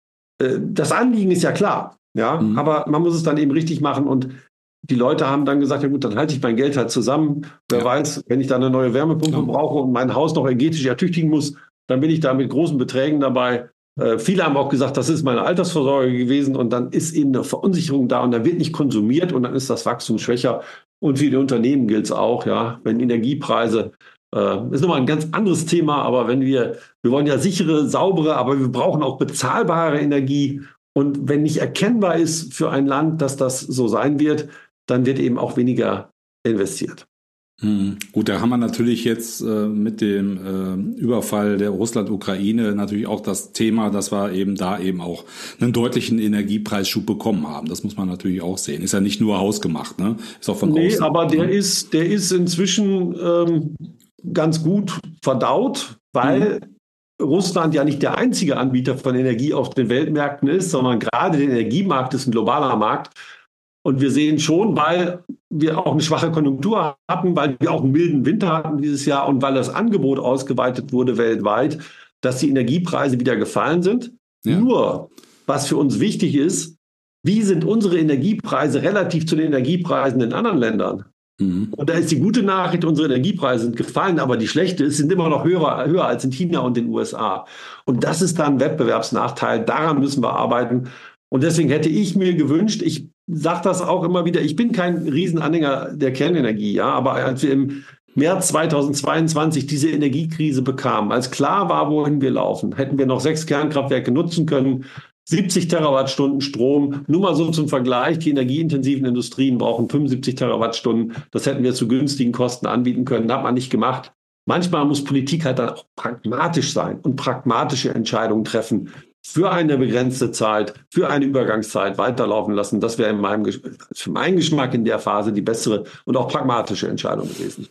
Das Anliegen ist ja klar, ja, mhm. aber man muss es dann eben richtig machen und die Leute haben dann gesagt, ja gut, dann halte ich mein Geld halt zusammen. Wer ja. weiß, wenn ich da eine neue Wärmepumpe ja. brauche und mein Haus noch energetisch ertüchtigen muss, dann bin ich da mit großen Beträgen dabei. Äh, viele haben auch gesagt, das ist meine Altersvorsorge gewesen und dann ist eben eine Verunsicherung da und dann wird nicht konsumiert und dann ist das Wachstum schwächer. Und für die Unternehmen gilt es auch, ja, wenn Energiepreise, äh, ist nochmal ein ganz anderes Thema, aber wenn wir, wir wollen ja sichere, saubere, aber wir brauchen auch bezahlbare Energie. Und wenn nicht erkennbar ist für ein Land, dass das so sein wird, dann wird eben auch weniger investiert. Hm. Gut, da haben wir natürlich jetzt äh, mit dem äh, Überfall der Russland-Ukraine natürlich auch das Thema, dass wir eben da eben auch einen deutlichen Energiepreisschub bekommen haben. Das muss man natürlich auch sehen. Ist ja nicht nur hausgemacht, ne? Ist auch von nee, außen. Aber der mhm. ist, der ist inzwischen ähm, ganz gut verdaut, weil mhm. Russland ja nicht der einzige Anbieter von Energie auf den Weltmärkten ist, sondern gerade der Energiemarkt ist ein globaler Markt. Und wir sehen schon, weil wir auch eine schwache Konjunktur hatten, weil wir auch einen milden Winter hatten dieses Jahr und weil das Angebot ausgeweitet wurde weltweit, dass die Energiepreise wieder gefallen sind. Ja. Nur, was für uns wichtig ist, wie sind unsere Energiepreise relativ zu den Energiepreisen in anderen Ländern? Mhm. Und da ist die gute Nachricht, unsere Energiepreise sind gefallen, aber die schlechte ist, sind immer noch höher, höher als in China und den U S A. Und das ist dann ein Wettbewerbsnachteil, daran müssen wir arbeiten. Und deswegen hätte ich mir gewünscht, ich sage das auch immer wieder, ich bin kein Riesenanhänger der Kernenergie, ja, aber als wir im März zweitausendzweiundzwanzig diese Energiekrise bekamen, als klar war, wohin wir laufen, hätten wir noch sechs Kernkraftwerke nutzen können, siebzig Terawattstunden Strom, nur mal so zum Vergleich, die energieintensiven Industrien brauchen fünfundsiebzig Terawattstunden, das hätten wir zu günstigen Kosten anbieten können, hat man nicht gemacht. Manchmal muss Politik halt dann auch pragmatisch sein und pragmatische Entscheidungen treffen. Für eine begrenzte Zeit, für eine Übergangszeit weiterlaufen lassen. Das wäre in meinem, für meinen Geschmack in der Phase die bessere und auch pragmatische Entscheidung gewesen.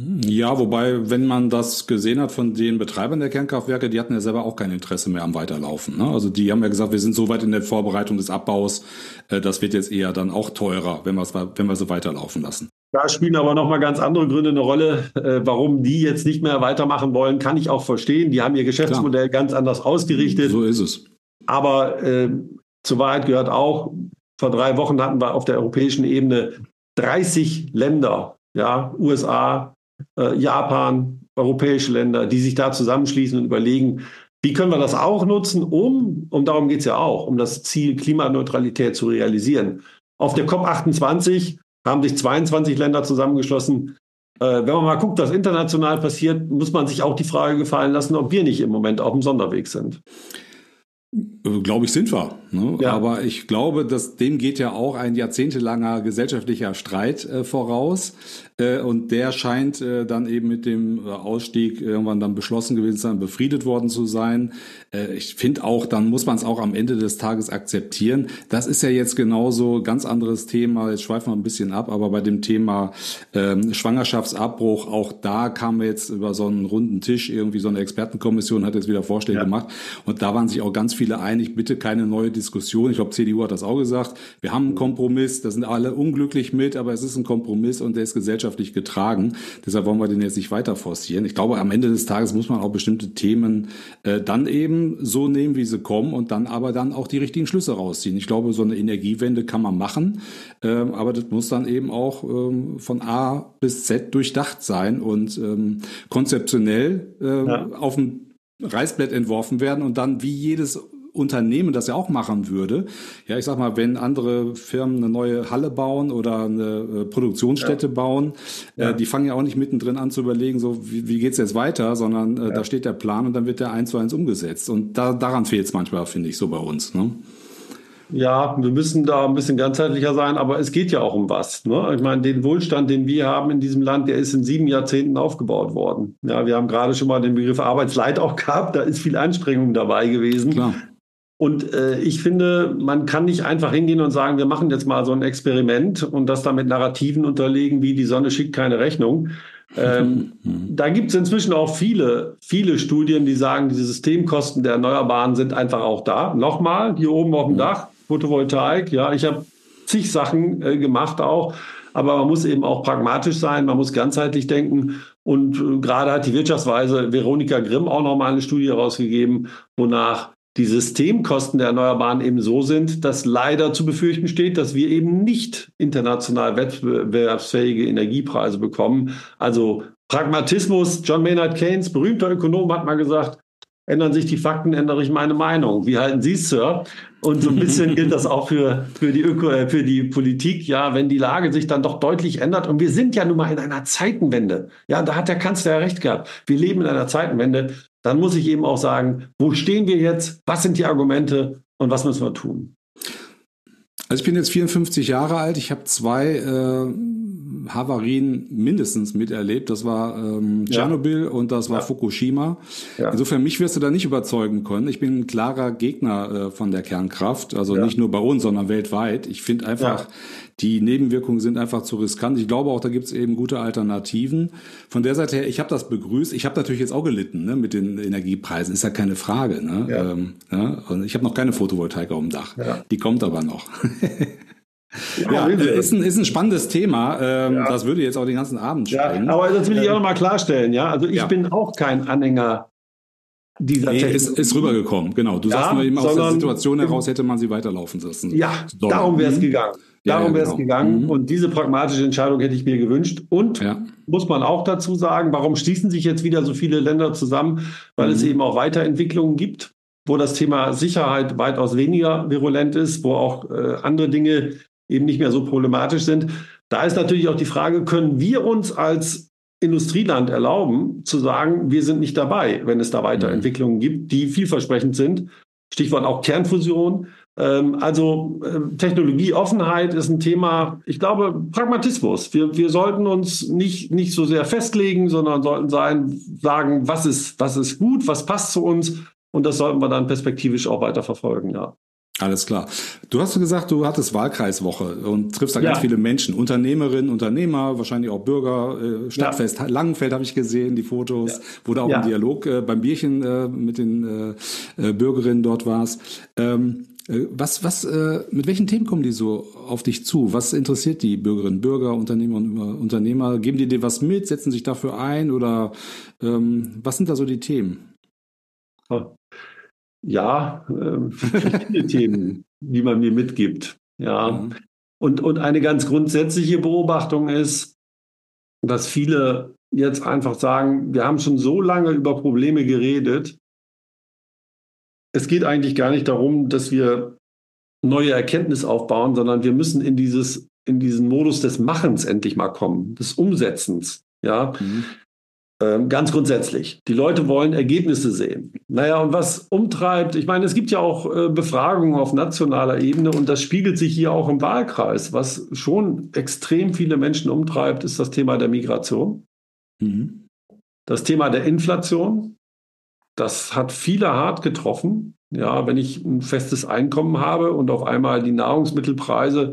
Ja, wobei, wenn man das gesehen hat von den Betreibern der Kernkraftwerke, die hatten ja selber auch kein Interesse mehr am Weiterlaufen. Ne? Also die haben ja gesagt, wir sind so weit in der Vorbereitung des Abbaus, äh, das wird jetzt eher dann auch teurer, wenn, wenn wir so weiterlaufen lassen. Da spielen aber nochmal ganz andere Gründe eine Rolle. Äh, warum die jetzt nicht mehr weitermachen wollen, kann ich auch verstehen. Die haben ihr Geschäftsmodell Klar. ganz anders ausgerichtet. So ist es. Aber äh, zur Wahrheit gehört auch, vor drei Wochen hatten wir auf der europäischen Ebene dreißig Länder, ja, U S A, äh, Japan, europäische Länder, die sich da zusammenschließen und überlegen, wie können wir das auch nutzen, um, und darum geht es ja auch, um das Ziel Klimaneutralität zu realisieren. Auf der COP achtundzwanzig haben sich zweiundzwanzig Länder zusammengeschlossen. Äh, wenn man mal guckt, was international passiert, muss man sich auch die Frage gefallen lassen, ob wir nicht im Moment auf dem Sonderweg sind. Glaube ich, sind wir. Ne? Ja. Aber ich glaube, dass dem geht ja auch ein jahrzehntelanger gesellschaftlicher Streit äh, voraus. Äh, und der scheint äh, dann eben mit dem äh, Ausstieg irgendwann dann beschlossen gewesen zu sein, befriedet worden zu sein. Äh, ich finde auch, dann muss man es auch am Ende des Tages akzeptieren. Das ist ja jetzt genauso ganz anderes Thema. Jetzt schweifen wir ein bisschen ab, aber bei dem Thema ähm, Schwangerschaftsabbruch, auch da kamen wir jetzt über so einen runden Tisch, irgendwie so eine Expertenkommission hat jetzt wieder Vorschläge Ja. gemacht. Und da waren sich auch ganz viele einig, bitte keine neue Diskussion. Ich glaube, C D U hat das auch gesagt. Wir haben einen Kompromiss, da sind alle unglücklich mit, aber es ist ein Kompromiss und der ist gesellschaftlich getragen. Deshalb wollen wir den jetzt nicht weiter forcieren. Ich glaube, am Ende des Tages muss man auch bestimmte Themen äh, dann eben so nehmen, wie sie kommen und dann aber dann auch die richtigen Schlüsse rausziehen. Ich glaube, so eine Energiewende kann man machen, ähm, aber das muss dann eben auch ähm, von A bis Z durchdacht sein und ähm, konzeptionell äh, Ja. auf dem Reißbrett entworfen werden und dann wie jedes Unternehmen das ja auch machen würde. Ja, ich sag mal, wenn andere Firmen eine neue Halle bauen oder eine äh, Produktionsstätte Ja. bauen, Ja. äh, die fangen ja auch nicht mittendrin an zu überlegen, so wie, wie geht's jetzt weiter, sondern äh, Ja. da steht der Plan und dann wird der eins zu eins umgesetzt. Und da, daran fehlt es manchmal, finde ich, so bei uns. Ne? Ja, wir müssen da ein bisschen ganzheitlicher sein, aber es geht ja auch um was. Ne? Ich meine, den Wohlstand, den wir haben in diesem Land, der ist in sieben Jahrzehnten aufgebaut worden. Ja, wir haben gerade schon mal den Begriff Arbeitsleid auch gehabt, da ist viel Anstrengung dabei gewesen. Klar. Und äh, ich finde, man kann nicht einfach hingehen und sagen, wir machen jetzt mal so ein Experiment und das dann mit Narrativen unterlegen, wie die Sonne schickt keine Rechnung. Ähm, da gibt es inzwischen auch viele, viele Studien, die sagen, die Systemkosten der Erneuerbaren sind einfach auch da. Nochmal, hier oben auf dem Dach, Photovoltaik, ja, ich habe zig Sachen äh, gemacht auch, aber man muss eben auch pragmatisch sein, man muss ganzheitlich denken und äh, gerade hat die Wirtschaftsweise Veronika Grimm auch nochmal eine Studie herausgegeben, wonach die Systemkosten der Erneuerbaren eben so sind, dass leider zu befürchten steht, dass wir eben nicht international wettbewerbsfähige Energiepreise bekommen. Also Pragmatismus, John Maynard Keynes, berühmter Ökonom, hat mal gesagt, ändern sich die Fakten, ändere ich meine Meinung. Wie halten Sie es, Sir? Und so ein bisschen gilt das auch für, für, die Öko, äh, für die Politik. Ja, wenn die Lage sich dann doch deutlich ändert. Und wir sind ja nun mal in einer Zeitenwende. Ja, da hat der Kanzler ja recht gehabt. Wir leben in einer Zeitenwende. Dann muss ich eben auch sagen, wo stehen wir jetzt? Was sind die Argumente? Und was müssen wir tun? Also ich bin jetzt vierundfünfzig Jahre alt. Ich habe zwei äh, Havarien mindestens miterlebt. Das war ähm, Tschernobyl ja. und das war ja. Fukushima. Ja. Insofern, mich wirst du da nicht überzeugen können. Ich bin ein klarer Gegner äh, von der Kernkraft. Also ja. nicht nur bei uns, sondern weltweit. Ich finde einfach, ja. die Nebenwirkungen sind einfach zu riskant. Ich glaube auch, da gibt es eben gute Alternativen. Von der Seite her, ich habe das begrüßt. Ich habe natürlich jetzt auch gelitten, ne, mit den Energiepreisen. Ist ja keine Frage. Ne? Ja. Ähm, ja? Und ich habe noch keine Photovoltaik auf dem Dach. Ja. Die kommt aber noch. Ja, ja, ist ein, ist ein spannendes Thema. Ähm, ja. Das würde jetzt auch den ganzen Abend sprengen. Ja, aber das will ich auch noch mal klarstellen. Ja, also ich ja. bin auch kein Anhänger dieser nee, Technologie. Ist, ist rübergekommen, genau. Du ja, sagst nur eben aus der Situation heraus, hätte man sie weiterlaufen lassen. Ja, sollen. darum wäre es gegangen. Darum ja, wäre es genau. gegangen. Mhm. Und diese pragmatische Entscheidung hätte ich mir gewünscht. Und ja. muss man auch dazu sagen, warum schließen sich jetzt wieder so viele Länder zusammen? Weil mhm. es eben auch Weiterentwicklungen gibt, wo das Thema Sicherheit weitaus weniger virulent ist, wo auch äh, andere Dinge eben nicht mehr so problematisch sind. Da ist natürlich auch die Frage, können wir uns als Industrieland erlauben, zu sagen, wir sind nicht dabei, wenn es da Weiterentwicklungen gibt, die vielversprechend sind. Stichwort auch Kernfusion. Ähm, also äh, Technologieoffenheit ist ein Thema, ich glaube, Pragmatismus. Wir, wir sollten uns nicht, nicht so sehr festlegen, sondern sollten sein, sagen, was ist, was ist gut, was passt zu uns. Und das sollten wir dann perspektivisch auch weiter verfolgen, ja. Alles klar. Du hast gesagt, du hattest Wahlkreiswoche und triffst da ja. ganz viele Menschen, Unternehmerinnen, Unternehmer, wahrscheinlich auch Bürger. Äh, Stadtfest ja. Langenfeld habe ich gesehen, die Fotos, ja. wo du auch ja. im Dialog äh, beim Bierchen äh, mit den äh, Bürgerinnen dort warst. Ähm, was, was, äh, mit welchen Themen kommen die so auf dich zu? Was interessiert die Bürgerinnen, Bürger, Unternehmer und Unternehmer? Geben die dir was mit, setzen sich dafür ein oder ähm, was sind da so die Themen? Oh. Ja, äh, viele Themen, die man mir mitgibt. Ja. Mhm. Und, und eine ganz grundsätzliche Beobachtung ist, dass viele jetzt einfach sagen, wir haben schon so lange über Probleme geredet. Es geht eigentlich gar nicht darum, dass wir neue Erkenntnis aufbauen, sondern wir müssen in dieses, in diesen Modus des Machens endlich mal kommen, des Umsetzens. Ja, Mhm. ähm, ganz grundsätzlich. Die Leute wollen Ergebnisse sehen. Naja, und was umtreibt, ich meine, es gibt ja auch äh, Befragungen auf nationaler Ebene und das spiegelt sich hier auch im Wahlkreis. Was schon extrem viele Menschen umtreibt, ist das Thema der Migration, Mhm. das Thema der Inflation. Das hat viele hart getroffen. Ja, wenn ich ein festes Einkommen habe und auf einmal die Nahrungsmittelpreise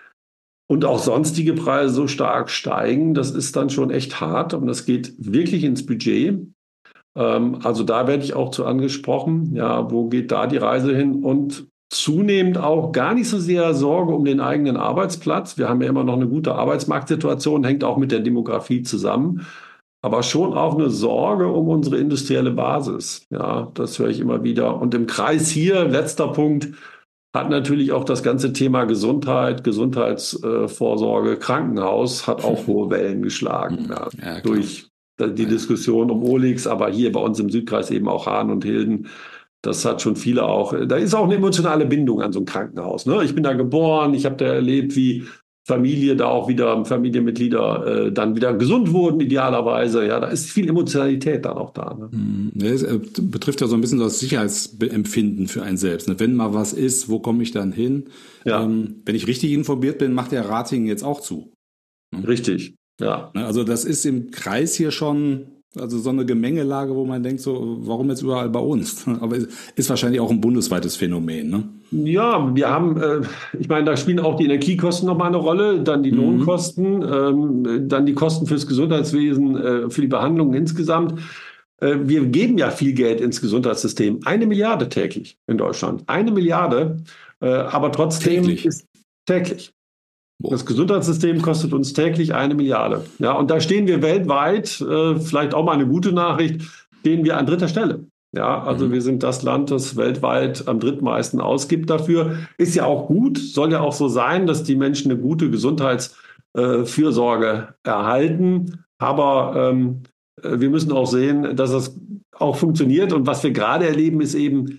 und auch sonstige Preise so stark steigen, das ist dann schon echt hart und das geht wirklich ins Budget. Ähm, also da werde ich auch zu angesprochen. Ja, wo geht da die Reise hin? Und zunehmend auch gar nicht so sehr Sorge um den eigenen Arbeitsplatz. Wir haben ja immer noch eine gute Arbeitsmarktsituation, hängt auch mit der Demografie zusammen. Aber schon auch eine Sorge um unsere industrielle Basis. Ja, das höre ich immer wieder. Und im Kreis hier, letzter Punkt, hat natürlich auch das ganze Thema Gesundheit, Gesundheitsvorsorge, Krankenhaus hat auch hohe Wellen geschlagen. Ja, Ja, durch die Diskussion um Olix, aber hier bei uns im Südkreis eben auch Hahn und Hilden. Das hat schon viele auch. Da ist auch eine emotionale Bindung an so ein Krankenhaus. Ne? Ich bin da geboren, ich habe da erlebt, wie Familie da auch wieder, Familienmitglieder äh, dann wieder gesund wurden, idealerweise. Ja, da ist viel Emotionalität dann auch da. Ne? Ja, es äh, betrifft ja so ein bisschen das Sicherheitsempfinden für einen selbst. Ne? Wenn mal was ist, wo komme ich dann hin? Ja. Ähm, wenn ich richtig informiert bin, macht der Ratingen jetzt auch zu. Ne? Richtig, ja. Ne? Also das ist im Kreis hier schon also so eine Gemengelage, wo man denkt, so, warum jetzt überall bei uns? Aber es ist wahrscheinlich auch ein bundesweites Phänomen, ne? Ja, wir haben, äh, ich meine, da spielen auch die Energiekosten nochmal eine Rolle, dann die mhm. Lohnkosten, ähm, dann die Kosten fürs Gesundheitswesen, äh, für die Behandlung insgesamt. Äh, wir geben ja viel Geld ins Gesundheitssystem. Eine Milliarde täglich in Deutschland. Eine Milliarde, äh, aber trotzdem täglich. ist täglich. Das Gesundheitssystem kostet uns täglich eine Milliarde. Ja, und da stehen wir weltweit, äh, vielleicht auch mal eine gute Nachricht, stehen wir an dritter Stelle. Ja, also mhm. wir sind das Land, das weltweit am drittmeisten ausgibt dafür. Ist ja auch gut, soll ja auch so sein, dass die Menschen eine gute Gesundheitsfürsorge äh, erhalten. Aber ähm, wir müssen auch sehen, dass das auch funktioniert. Und was wir gerade erleben, ist eben,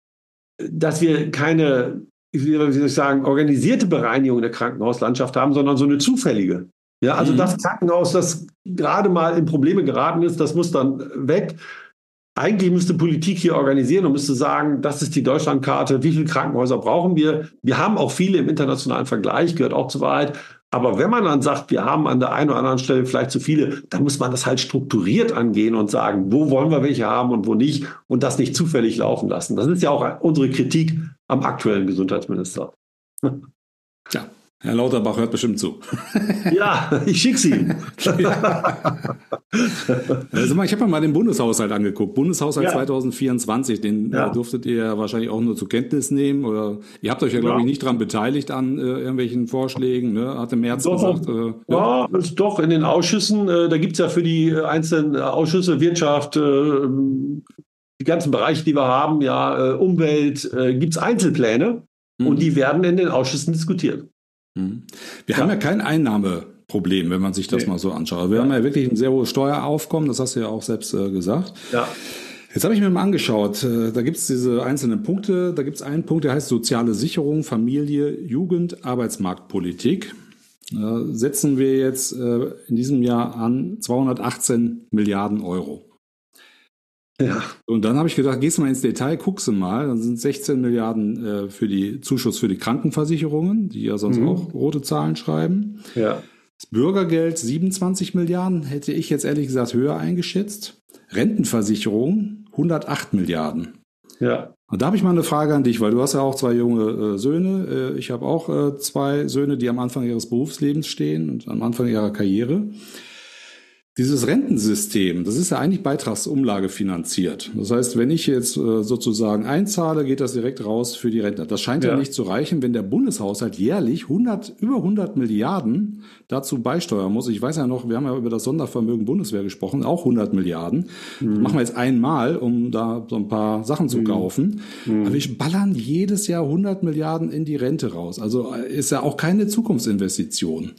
dass wir keine, wie soll ich sagen, organisierte Bereinigung der Krankenhauslandschaft haben, sondern so eine zufällige. Ja, also mhm. das Krankenhaus, das gerade mal in Probleme geraten ist, das muss dann weg. Eigentlich müsste Politik hier organisieren und müsste sagen, das ist die Deutschlandkarte, wie viele Krankenhäuser brauchen wir? Wir haben auch viele im internationalen Vergleich, gehört auch zur Wahrheit. Aber wenn man dann sagt, wir haben an der einen oder anderen Stelle vielleicht zu viele, dann muss man das halt strukturiert angehen und sagen, wo wollen wir welche haben und wo nicht und das nicht zufällig laufen lassen. Das ist ja auch unsere Kritik am aktuellen Gesundheitsminister. Ja, Herr Lauterbach hört bestimmt zu. Ja, ich schick's ihm. Also mal, ich habe mir mal den Bundeshaushalt angeguckt. Bundeshaushalt ja. zwanzig vierundzwanzig, den ja. äh, durftet ihr ja wahrscheinlich auch nur zur Kenntnis nehmen. Oder ihr habt euch ja, glaube ja. ich, nicht daran beteiligt an äh, irgendwelchen Vorschlägen. Ne? Hatte Merz doch, gesagt. Äh, ja, ja. Ist doch in den Ausschüssen. Äh, da gibt's ja für die einzelnen Ausschüsse, Wirtschaft, äh, die ganzen Bereiche, die wir haben, ja, äh, Umwelt, äh, gibt's Einzelpläne mhm. und die werden in den Ausschüssen diskutiert. Wir ja. haben ja kein Einnahmeproblem, wenn man sich das nee. mal so anschaut. Wir ja. haben ja wirklich ein sehr hohes Steueraufkommen, das hast du ja auch selbst äh, gesagt. Ja. Jetzt habe ich mir mal angeschaut, äh, da gibt es diese einzelnen Punkte. Da gibt es einen Punkt, der heißt soziale Sicherung, Familie, Jugend, Arbeitsmarktpolitik. Äh, setzen wir jetzt äh, in diesem Jahr an zweihundertachtzehn Milliarden Euro. Ja. Und dann habe ich gedacht, gehst du mal ins Detail, guckst du mal, dann sind sechzehn Milliarden äh, für die Zuschuss für die Krankenversicherungen, die ja sonst mhm. auch rote Zahlen schreiben. Ja. Das Bürgergeld siebenundzwanzig Milliarden, hätte ich jetzt ehrlich gesagt höher eingeschätzt. Rentenversicherung hundertacht Milliarden. Ja. Und da habe ich mal eine Frage an dich, weil du hast ja auch zwei junge äh, Söhne. Äh, ich habe auch äh, zwei Söhne, die am Anfang ihres Berufslebens stehen und am Anfang ihrer Karriere. Dieses Rentensystem, das ist ja eigentlich Beitragsumlage finanziert. Das heißt, wenn ich jetzt äh, sozusagen einzahle, geht das direkt raus für die Rentner. Das scheint ja, ja nicht zu reichen, wenn der Bundeshaushalt jährlich hundert, über hundert Milliarden dazu beisteuern muss. Ich weiß ja noch, wir haben ja über das Sondervermögen Bundeswehr gesprochen, auch hundert Milliarden. Mhm. Das machen wir jetzt einmal, um da so ein paar Sachen zu mhm. kaufen. Mhm. Aber wir ballern jedes Jahr hundert Milliarden in die Rente raus. Also ist ja auch keine Zukunftsinvestition.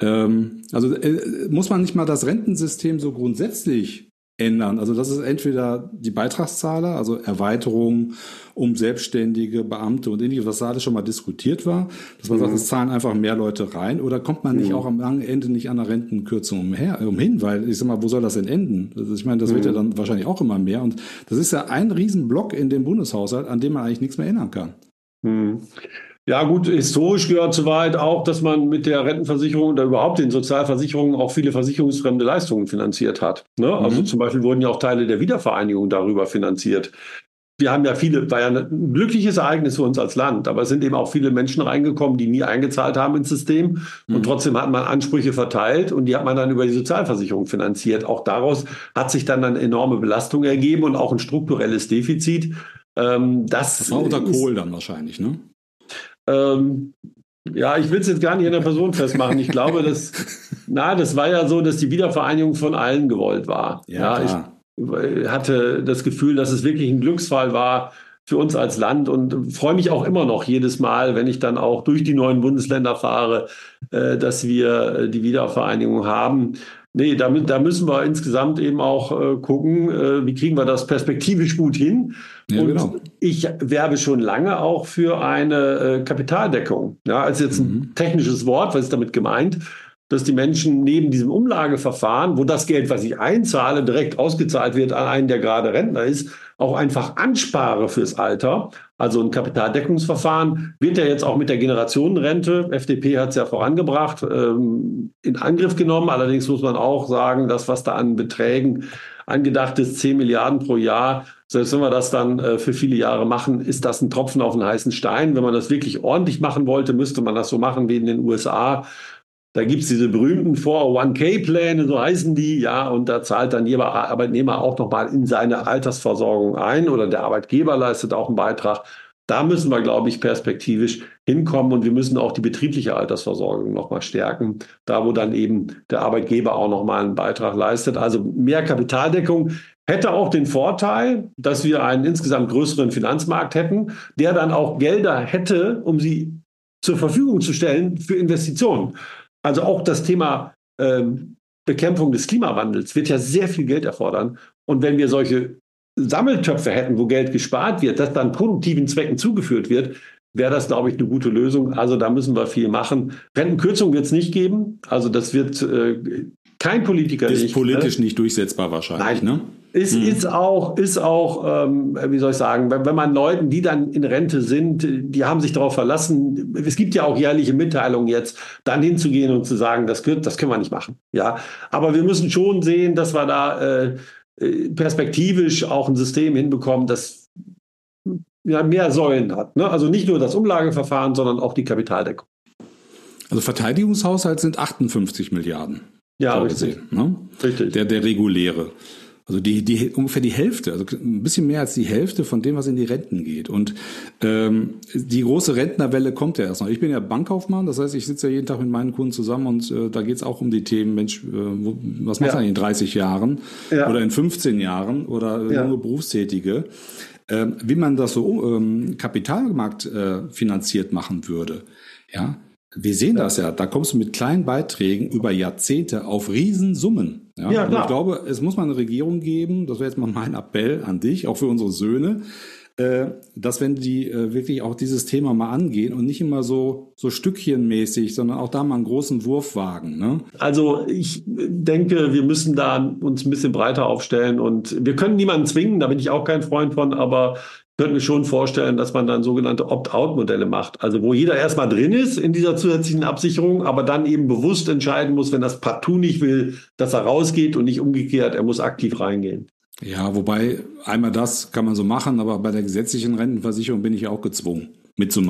Also äh, muss man nicht mal das Rentensystem so grundsätzlich ändern? Also das ist entweder die Beitragszahler, also Erweiterung um selbstständige Beamte und ähnliches, was da alles schon mal diskutiert war, dass man mhm. sagt, es zahlen einfach mehr Leute rein, oder kommt man nicht mhm. auch am langen Ende nicht an der Rentenkürzung umher, umhin, weil ich sag mal, wo soll das denn enden? Also ich meine, das mhm. wird ja dann wahrscheinlich auch immer mehr, und das ist ja ein Riesenblock in dem Bundeshaushalt, an dem man eigentlich nichts mehr ändern kann. Mhm. Ja gut, historisch gehört soweit auch, dass man mit der Rentenversicherung oder überhaupt den Sozialversicherungen auch viele versicherungsfremde Leistungen finanziert hat. Ne? Mhm. Also zum Beispiel wurden ja auch Teile der Wiedervereinigung darüber finanziert. Wir haben ja viele, war ja ein glückliches Ereignis für uns als Land, aber es sind eben auch viele Menschen reingekommen, die nie eingezahlt haben ins System, mhm. und trotzdem hat man Ansprüche verteilt und die hat man dann über die Sozialversicherung finanziert. Auch daraus hat sich dann eine enorme Belastung ergeben und auch ein strukturelles Defizit. Ähm, das, das war unter Kohl dann wahrscheinlich, ne? Ähm, ja, ich will es jetzt gar nicht an der Person festmachen. Ich glaube, dass, na, das war ja so, dass die Wiedervereinigung von allen gewollt war. Ja, ja, ich hatte das Gefühl, dass es wirklich ein Glücksfall war für uns als Land, und freue mich auch immer noch jedes Mal, wenn ich dann auch durch die neuen Bundesländer fahre, äh, dass wir die Wiedervereinigung haben. Nee, da, da müssen wir insgesamt eben auch äh, gucken, äh, wie kriegen wir das perspektivisch gut hin. Ja, und genau. Ich werbe schon lange auch für eine äh, Kapitaldeckung. Ja, als jetzt ein mhm. technisches Wort, was ist damit gemeint? Dass die Menschen neben diesem Umlageverfahren, wo das Geld, was ich einzahle, direkt ausgezahlt wird an einen, der gerade Rentner ist, auch einfach anspare fürs Alter. Also ein Kapitaldeckungsverfahren wird ja jetzt auch mit der Generationenrente, F D P hat es ja vorangebracht, ähm, in Angriff genommen. Allerdings muss man auch sagen, das, was da an Beträgen angedacht ist, zehn Milliarden pro Jahr, selbst wenn wir das dann äh, für viele Jahre machen, ist das ein Tropfen auf einen heißen Stein. Wenn man das wirklich ordentlich machen wollte, müsste man das so machen wie in den U S A. Da gibt es diese berühmten vier oh eins K-Pläne, so heißen die, ja, und da zahlt dann jeder Arbeitnehmer auch nochmal in seine Altersversorgung ein, oder der Arbeitgeber leistet auch einen Beitrag. Da müssen wir, glaube ich, perspektivisch hinkommen, und wir müssen auch die betriebliche Altersversorgung nochmal stärken, da wo dann eben der Arbeitgeber auch nochmal einen Beitrag leistet. Also mehr Kapitaldeckung hätte auch den Vorteil, dass wir einen insgesamt größeren Finanzmarkt hätten, der dann auch Gelder hätte, um sie zur Verfügung zu stellen für Investitionen. Also auch das Thema ähm, Bekämpfung des Klimawandels wird ja sehr viel Geld erfordern. Und wenn wir solche Sammeltöpfe hätten, wo Geld gespart wird, das dann produktiven Zwecken zugeführt wird, wäre das, glaube ich, eine gute Lösung. Also da müssen wir viel machen. Rentenkürzung wird es nicht geben. Also das wird äh, kein Politiker. Ist nicht, politisch ne? nicht durchsetzbar wahrscheinlich, Nein. ne? Ist, hm. ist auch, ist auch ähm, wie soll ich sagen, wenn, wenn man Leuten, die dann in Rente sind, die haben sich darauf verlassen, es gibt ja auch jährliche Mitteilungen jetzt, dann hinzugehen und zu sagen, das, das können wir nicht machen. Ja, aber wir müssen schon sehen, dass wir da äh, perspektivisch auch ein System hinbekommen, das ja, mehr Säulen hat. Ne? Also nicht nur das Umlageverfahren, sondern auch die Kapitaldeckung. Also Verteidigungshaushalt sind achtundfünfzig Milliarden. Ja, richtig. Gesehen, ne? Richtig. Der, der reguläre. Also die, die ungefähr die Hälfte, also ein bisschen mehr als die Hälfte von dem, was in die Renten geht. Und ähm, die große Rentnerwelle kommt ja erst noch. Ich bin ja Bankkaufmann, das heißt, ich sitze ja jeden Tag mit meinen Kunden zusammen, und äh, da geht es auch um die Themen, Mensch, äh, wo, was macht man ja. in dreißig Jahren ja. oder in fünfzehn Jahren oder ja. junge Berufstätige, äh, wie man das so ähm, Kapitalmarkt äh, finanziert machen würde. Ja. Wir sehen das ja, da kommst du mit kleinen Beiträgen über Jahrzehnte auf Riesensummen. Ja, ja, klar. Ich glaube, es muss mal eine Regierung geben, das wäre jetzt mal mein Appell an dich, auch für unsere Söhne, äh, dass wenn die äh, wirklich auch dieses Thema mal angehen und nicht immer so, so stückchenmäßig, sondern auch da mal einen großen Wurf wagen. Ne? Also ich denke, wir müssen da uns ein bisschen breiter aufstellen, und wir können niemanden zwingen, da bin ich auch kein Freund von, aber ich könnte mir schon vorstellen, dass man dann sogenannte Opt-out-Modelle macht. Also wo jeder erstmal drin ist in dieser zusätzlichen Absicherung, aber dann eben bewusst entscheiden muss, wenn das partout nicht will, dass er rausgeht, und nicht umgekehrt, er muss aktiv reingehen. Ja, wobei einmal das kann man so machen, aber bei der gesetzlichen Rentenversicherung bin ich auch gezwungen, mitzumachen.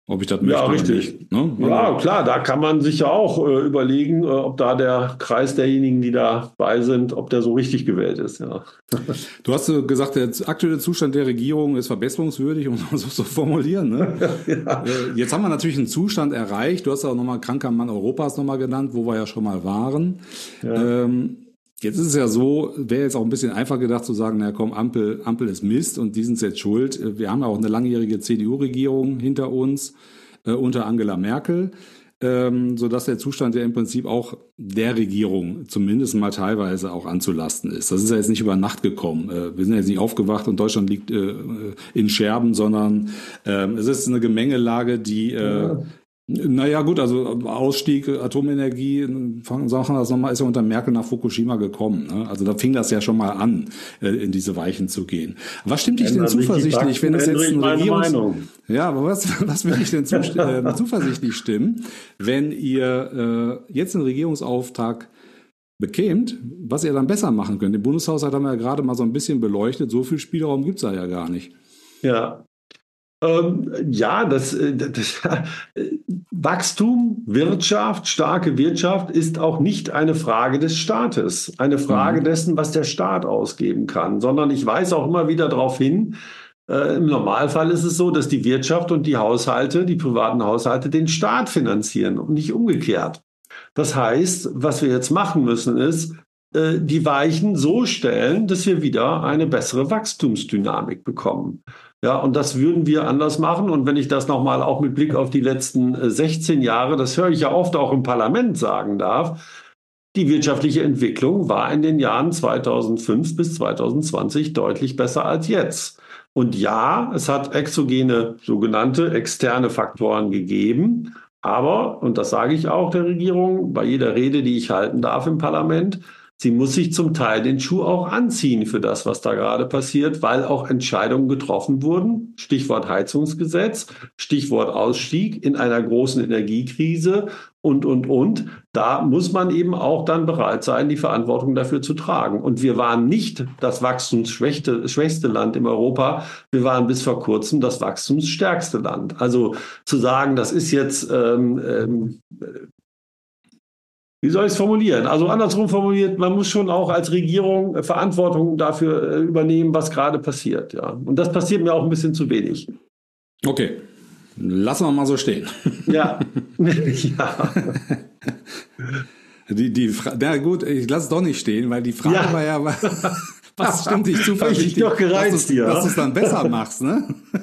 ob ich das möchte. Ja, oder richtig. nicht, ne? Ja, klar, da kann man sich ja auch äh, überlegen, äh, ob da der Kreis derjenigen, die dabei sind, ob der so richtig gewählt ist. Ja. Du hast äh, gesagt, der aktuelle Zustand der Regierung ist verbesserungswürdig, um es so zu formulieren. Ne? Ja. Äh, jetzt haben wir natürlich einen Zustand erreicht. Du hast auch nochmal kranker Mann Europas nochmal genannt, wo wir ja schon mal waren. Ja. Ähm, Jetzt ist es ja so, wäre jetzt auch ein bisschen einfach gedacht zu sagen, na komm, Ampel, Ampel ist Mist und die sind jetzt schuld. Wir haben ja auch eine langjährige C D U-Regierung hinter uns, äh, unter Angela Merkel, ähm, sodass der Zustand ja im Prinzip auch der Regierung zumindest mal teilweise auch anzulasten ist. Das ist ja jetzt nicht über Nacht gekommen. Äh, wir sind jetzt nicht aufgewacht und Deutschland liegt äh, in Scherben, sondern äh, es ist eine Gemengelage, die... Äh, ja. Naja gut, also Ausstieg, Atomenergie, sagen wir das nochmal, ist ja unter Merkel nach Fukushima gekommen. Ne? Also da fing das ja schon mal an, in diese Weichen zu gehen. Was stimmt dich denn zuversichtlich, wenn es jetzt ein Regierungs... Ja, aber was, was will ich denn zu, äh, zuversichtlich stimmen, wenn ihr äh, jetzt einen Regierungsauftrag bekämt, was ihr dann besser machen könnt? Den Bundeshaushalt haben wir ja gerade mal so ein bisschen beleuchtet, so viel Spielraum gibt's da ja gar nicht. Ja. Ähm, ja, das, das Wachstum, Wirtschaft, starke Wirtschaft ist auch nicht eine Frage des Staates, eine Frage mhm. dessen, was der Staat ausgeben kann, sondern ich weise auch immer wieder darauf hin, äh, im Normalfall ist es so, dass die Wirtschaft und die Haushalte, die privaten Haushalte, den Staat finanzieren und nicht umgekehrt. Das heißt, was wir jetzt machen müssen, ist, äh, die Weichen so stellen, dass wir wieder eine bessere Wachstumsdynamik bekommen. Ja, und das würden wir anders machen. Und wenn ich das nochmal auch mit Blick auf die letzten sechzehn Jahre, das höre ich ja oft auch im Parlament sagen darf, die wirtschaftliche Entwicklung war in den Jahren zweitausendfünf bis zweitausendzwanzig deutlich besser als jetzt. Und ja, es hat exogene, sogenannte externe Faktoren gegeben. Aber, und das sage ich auch der Regierung bei jeder Rede, die ich halten darf im Parlament, sie muss sich zum Teil den Schuh auch anziehen für das, was da gerade passiert, weil auch Entscheidungen getroffen wurden. Stichwort Heizungsgesetz, Stichwort Ausstieg in einer großen Energiekrise und, und, und. Da muss man eben auch dann bereit sein, die Verantwortung dafür zu tragen. Und wir waren nicht das wachstumsschwächste schwächste Land in Europa. Wir waren bis vor kurzem das wachstumsstärkste Land. Also zu sagen, das ist jetzt... Ähm, ähm, Wie soll ich es formulieren? Also andersrum formuliert, man muss schon auch als Regierung Verantwortung dafür übernehmen, was gerade passiert. Ja. Und das passiert mir auch ein bisschen zu wenig. Okay, lassen wir mal so stehen. Ja. ja. Die, die Fra- Na gut, ich lasse es doch nicht stehen, weil die Frage ja. war ja, was stimmt dich zuversichtlich, ich doch gereizt, dass du es dann besser machst, ne?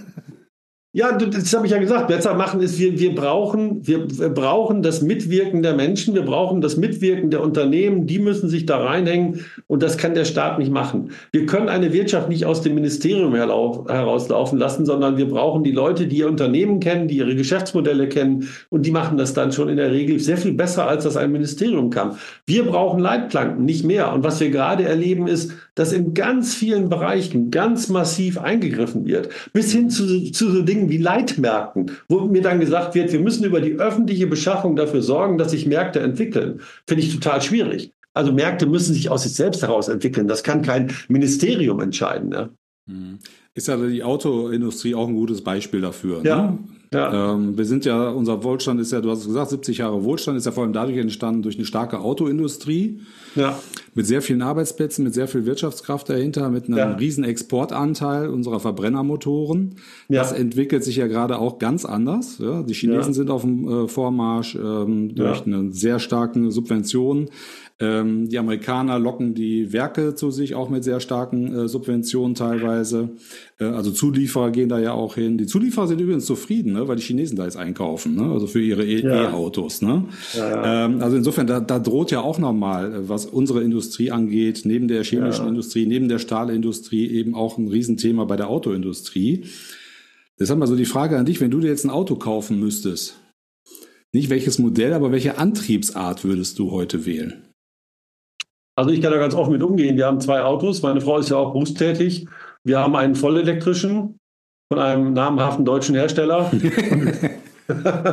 Ja, das habe ich ja gesagt. Besser machen ist, wir, wir, brauchen, wir, wir brauchen das Mitwirken der Menschen, wir brauchen das Mitwirken der Unternehmen, die müssen sich da reinhängen und das kann der Staat nicht machen. Wir können eine Wirtschaft nicht aus dem Ministerium herauslaufen lassen, sondern wir brauchen die Leute, die ihr Unternehmen kennen, die ihre Geschäftsmodelle kennen und die machen das dann schon in der Regel sehr viel besser, als das ein Ministerium kann. Wir brauchen Leitplanken, nicht mehr. Und was wir gerade erleben ist, dass in ganz vielen Bereichen ganz massiv eingegriffen wird, bis hin zu, zu so Dingen wie Leitmärkten, wo mir dann gesagt wird, wir müssen über die öffentliche Beschaffung dafür sorgen, dass sich Märkte entwickeln. Finde ich total schwierig. Also Märkte müssen sich aus sich selbst heraus entwickeln. Das kann kein Ministerium entscheiden. Ne? Ist ja die Autoindustrie auch ein gutes Beispiel dafür. Ja. Ne? Ja. Ähm, wir sind ja, unser Wohlstand ist ja, du hast es gesagt, siebzig Jahre Wohlstand ist ja vor allem dadurch entstanden durch eine starke Autoindustrie. Ja. Mit sehr vielen Arbeitsplätzen, mit sehr viel Wirtschaftskraft dahinter, mit einem ja. riesen Exportanteil unserer Verbrennermotoren. Ja. Das entwickelt sich ja gerade auch ganz anders. Ja? Die Chinesen ja. sind auf dem äh, Vormarsch ähm, durch ja. eine sehr starken Subvention. Ähm, die Amerikaner locken die Werke zu sich auch mit sehr starken äh, Subventionen teilweise. Äh, also Zulieferer gehen da ja auch hin. Die Zulieferer sind übrigens zufrieden, ne? Weil die Chinesen da jetzt einkaufen, ne? Also für ihre e- ja. E-Autos. Ne? Ja, ja. Ähm, also insofern, da, da droht ja auch nochmal, was unsere Industrie angeht, neben der chemischen ja. Industrie, neben der Stahlindustrie eben auch ein Riesenthema bei der Autoindustrie. Deshalb mal so die Frage an dich, wenn du dir jetzt ein Auto kaufen müsstest, nicht welches Modell, aber welche Antriebsart würdest du heute wählen? Also ich kann da ganz offen mit umgehen. Wir haben zwei Autos. Meine Frau ist ja auch berufstätig. Wir haben einen vollelektrischen von einem namhaften deutschen Hersteller.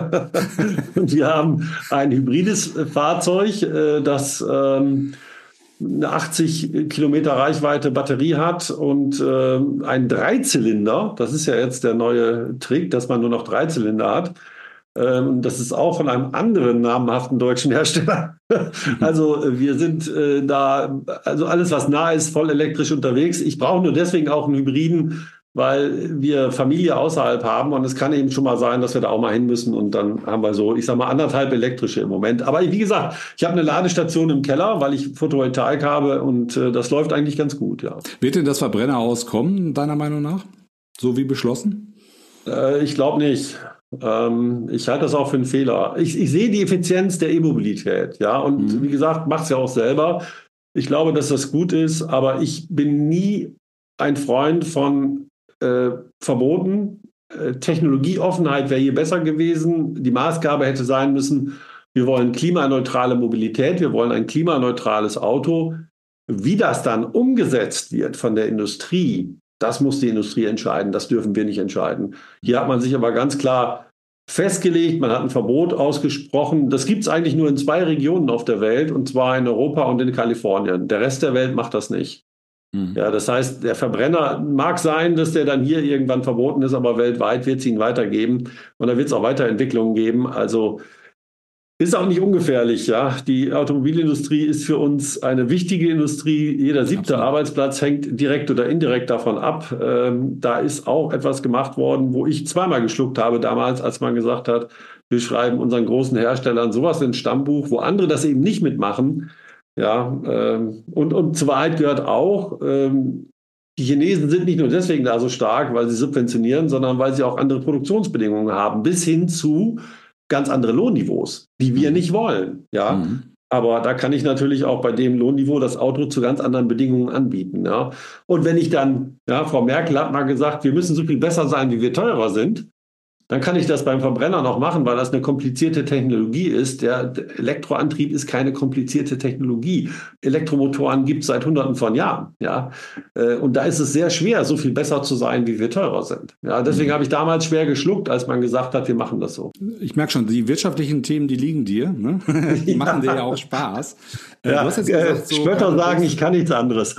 Und wir haben ein hybrides Fahrzeug, das ähm, eine achtzig Kilometer Reichweite Batterie hat und äh, ein Dreizylinder, das ist ja jetzt der neue Trick, dass man nur noch Dreizylinder hat. Ähm, das ist auch von einem anderen namhaften deutschen Hersteller. Also wir sind äh, da, also alles, was nah ist, voll elektrisch unterwegs. Ich brauche nur deswegen auch einen Hybriden, weil wir Familie außerhalb haben und es kann eben schon mal sein, dass wir da auch mal hin müssen und dann haben wir so, ich sag mal, anderthalb elektrische im Moment. Aber wie gesagt, ich habe eine Ladestation im Keller, weil ich Photovoltaik habe und äh, das läuft eigentlich ganz gut, ja. Wird denn das Verbrennerhaus kommen, deiner Meinung nach? So wie beschlossen? Äh, ich glaube nicht. Ähm, ich halte das auch für einen Fehler. Ich, ich sehe die Effizienz der E-Mobilität, ja, und mhm. wie gesagt, mache es ja auch selber. Ich glaube, dass das gut ist, aber ich bin nie ein Freund von äh, Verboten. Äh, Technologieoffenheit wäre hier besser gewesen. Die Maßgabe hätte sein müssen, wir wollen klimaneutrale Mobilität, wir wollen ein klimaneutrales Auto. Wie das dann umgesetzt wird von der Industrie, das muss die Industrie entscheiden, das dürfen wir nicht entscheiden. Hier hat man sich aber ganz klar festgelegt, man hat ein Verbot ausgesprochen. Das gibt es eigentlich nur in zwei Regionen auf der Welt, und zwar in Europa und in Kalifornien. Der Rest der Welt macht das nicht. Mhm. Ja, das heißt, der Verbrenner mag sein, dass der dann hier irgendwann verboten ist, aber weltweit wird es ihn weitergeben und da wird es auch Weiterentwicklungen geben. Also ist auch nicht ungefährlich, ja. Die Automobilindustrie ist für uns eine wichtige Industrie. Jeder siebte Absolut. Arbeitsplatz hängt direkt oder indirekt davon ab. Ähm, da ist auch etwas gemacht worden, wo ich zweimal geschluckt habe damals, als man gesagt hat, wir schreiben unseren großen Herstellern sowas ins Stammbuch, wo andere das eben nicht mitmachen. Ja, ähm, und, und zur Wahrheit gehört auch, ähm, die Chinesen sind nicht nur deswegen da so stark, weil sie subventionieren, sondern weil sie auch andere Produktionsbedingungen haben, bis hin zu ganz andere Lohnniveaus, die wir nicht wollen. Ja, mhm. Aber da kann ich natürlich auch bei dem Lohnniveau das Auto zu ganz anderen Bedingungen anbieten. Ja, und wenn ich dann, ja, Frau Merkel hat mal gesagt, wir müssen so viel besser sein, wie wir teurer sind, dann kann ich das beim Verbrenner noch machen, weil das eine komplizierte Technologie ist. Der Elektroantrieb ist keine komplizierte Technologie. Elektromotoren gibt es seit Hunderten von Jahren. Ja? Und da ist es sehr schwer, so viel besser zu sein, wie wir teurer sind. Ja, deswegen habe ich damals schwer geschluckt, als man gesagt hat, wir machen das so. Ich merke schon, die wirtschaftlichen Themen, die liegen dir. Ne? Die ja. machen dir ja auch Spaß. Ja, du hast jetzt gesagt, so, Spötter ja, sagen, ich kann nichts anderes.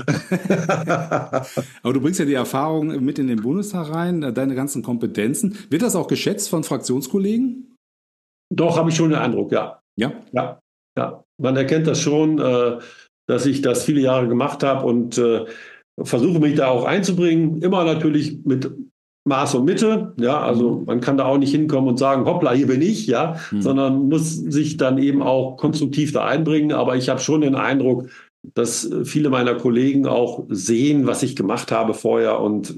Aber du bringst ja die Erfahrung mit in den Bundestag rein, deine ganzen Kompetenzen. Wird das auch geschätzt von Fraktionskollegen? Doch, habe ich schon den Eindruck, ja. Ja? Ja, ja. Man erkennt das schon, dass ich das viele Jahre gemacht habe und versuche mich da auch einzubringen. Immer natürlich mit Maß und Mitte, ja, also man kann da auch nicht hinkommen und sagen, hoppla, hier bin ich, ja, mhm. sondern muss sich dann eben auch konstruktiv da einbringen. Aber ich habe schon den Eindruck, dass viele meiner Kollegen auch sehen, was ich gemacht habe vorher, und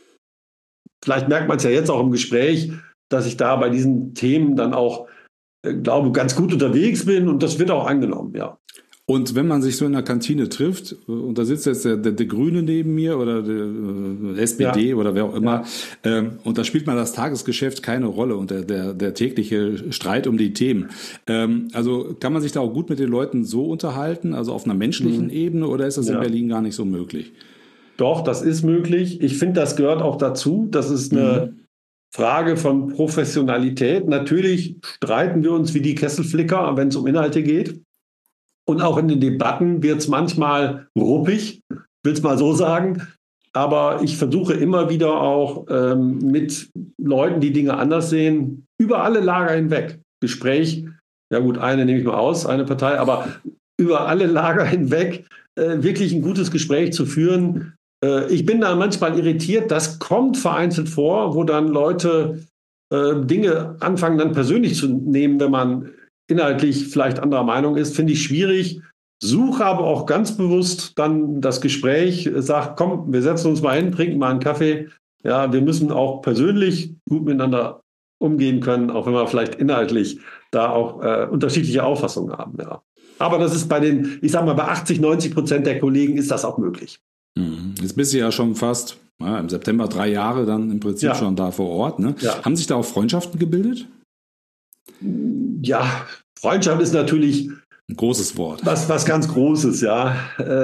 vielleicht merkt man es ja jetzt auch im Gespräch, dass ich da bei diesen Themen dann auch, äh, glaube, ganz gut unterwegs bin, und das wird auch angenommen, ja. Und wenn man sich so in der Kantine trifft, und da sitzt jetzt der, der, der Grüne neben mir oder der, der S P D ja. oder wer auch immer, ja. ähm, und da spielt man das Tagesgeschäft keine Rolle und der, der, der tägliche Streit um die Themen. Ähm, also kann man sich da auch gut mit den Leuten so unterhalten, also auf einer menschlichen mhm. Ebene, oder ist das ja. in Berlin gar nicht so möglich? Doch, das ist möglich. Ich finde, das gehört auch dazu. Das ist eine mhm. Frage von Professionalität. Natürlich streiten wir uns wie die Kesselflicker, wenn es um Inhalte geht. Und auch in den Debatten wird es manchmal ruppig, will es mal so sagen. Aber ich versuche immer wieder auch ähm, mit Leuten, die Dinge anders sehen, über alle Lager hinweg. Gespräch, ja gut, eine nehme ich mal aus, eine Partei, aber über alle Lager hinweg äh, wirklich ein gutes Gespräch zu führen. Äh, ich bin da manchmal irritiert, das kommt vereinzelt vor, wo dann Leute äh, Dinge anfangen dann persönlich zu nehmen, wenn man inhaltlich vielleicht anderer Meinung ist, finde ich schwierig. Suche aber auch ganz bewusst dann das Gespräch, sag, komm, wir setzen uns mal hin, trinken mal einen Kaffee. Ja, wir müssen auch persönlich gut miteinander umgehen können, auch wenn wir vielleicht inhaltlich da auch äh, unterschiedliche Auffassungen haben. Ja. Aber das ist bei den, ich sag mal, bei achtzig, neunzig Prozent der Kollegen ist das auch möglich. Jetzt bist du ja schon fast ja, im September drei Jahre dann im Prinzip ja. schon da vor Ort. Ne? Ja. Haben sich da auch Freundschaften gebildet? Ja, Freundschaft ist natürlich ein großes Wort. Was, was ganz Großes, ja.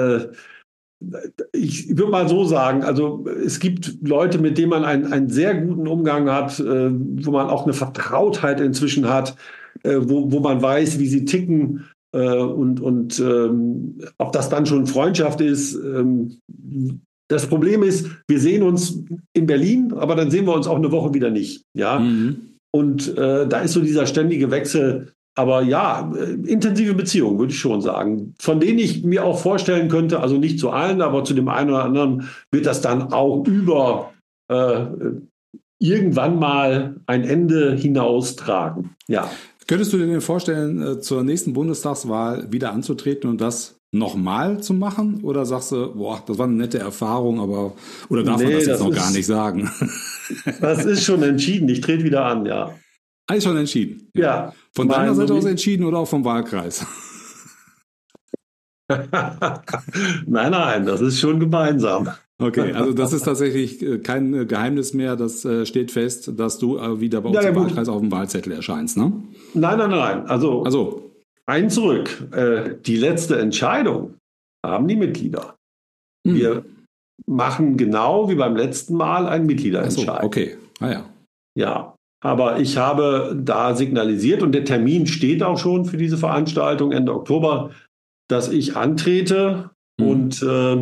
Ich würde mal so sagen, also es gibt Leute, mit denen man einen, einen sehr guten Umgang hat, wo man auch eine Vertrautheit inzwischen hat, wo, wo man weiß, wie sie ticken. Äh, und und ähm, ob das dann schon Freundschaft ist. Ähm, das Problem ist, wir sehen uns in Berlin, aber dann sehen wir uns auch eine Woche wieder nicht. Ja? Mhm. Und äh, da ist so dieser ständige Wechsel. Aber ja, äh, intensive Beziehungen, würde ich schon sagen. Von denen ich mir auch vorstellen könnte, also nicht zu allen, aber zu dem einen oder anderen wird das dann auch über äh, irgendwann mal ein Ende hinaustragen. Ja. Könntest du dir vorstellen, zur nächsten Bundestagswahl wieder anzutreten und das nochmal zu machen? Oder sagst du, boah, das war eine nette Erfahrung, aber oder darf nee, man das jetzt das noch ist, gar nicht sagen? Das ist schon entschieden. Ich trete wieder an, ja. Ah, ist schon entschieden? Ja. ja. Von deiner Nein, Seite aus entschieden oder auch vom Wahlkreis? Nein, nein, das ist schon gemeinsam. Okay, also das ist tatsächlich kein Geheimnis mehr, das steht fest, dass du wieder bei uns ja, ja, im Wahlkreis auf dem Wahlzettel erscheinst, ne? Nein, nein, nein, also, also. ein zurück. Die letzte Entscheidung haben die Mitglieder. Hm. Wir machen genau wie beim letzten Mal einen Mitgliederentscheid. Ach so, okay, ah ja. Ja, aber ich habe da signalisiert und der Termin steht auch schon für diese Veranstaltung Ende Oktober, dass ich antrete hm. und äh,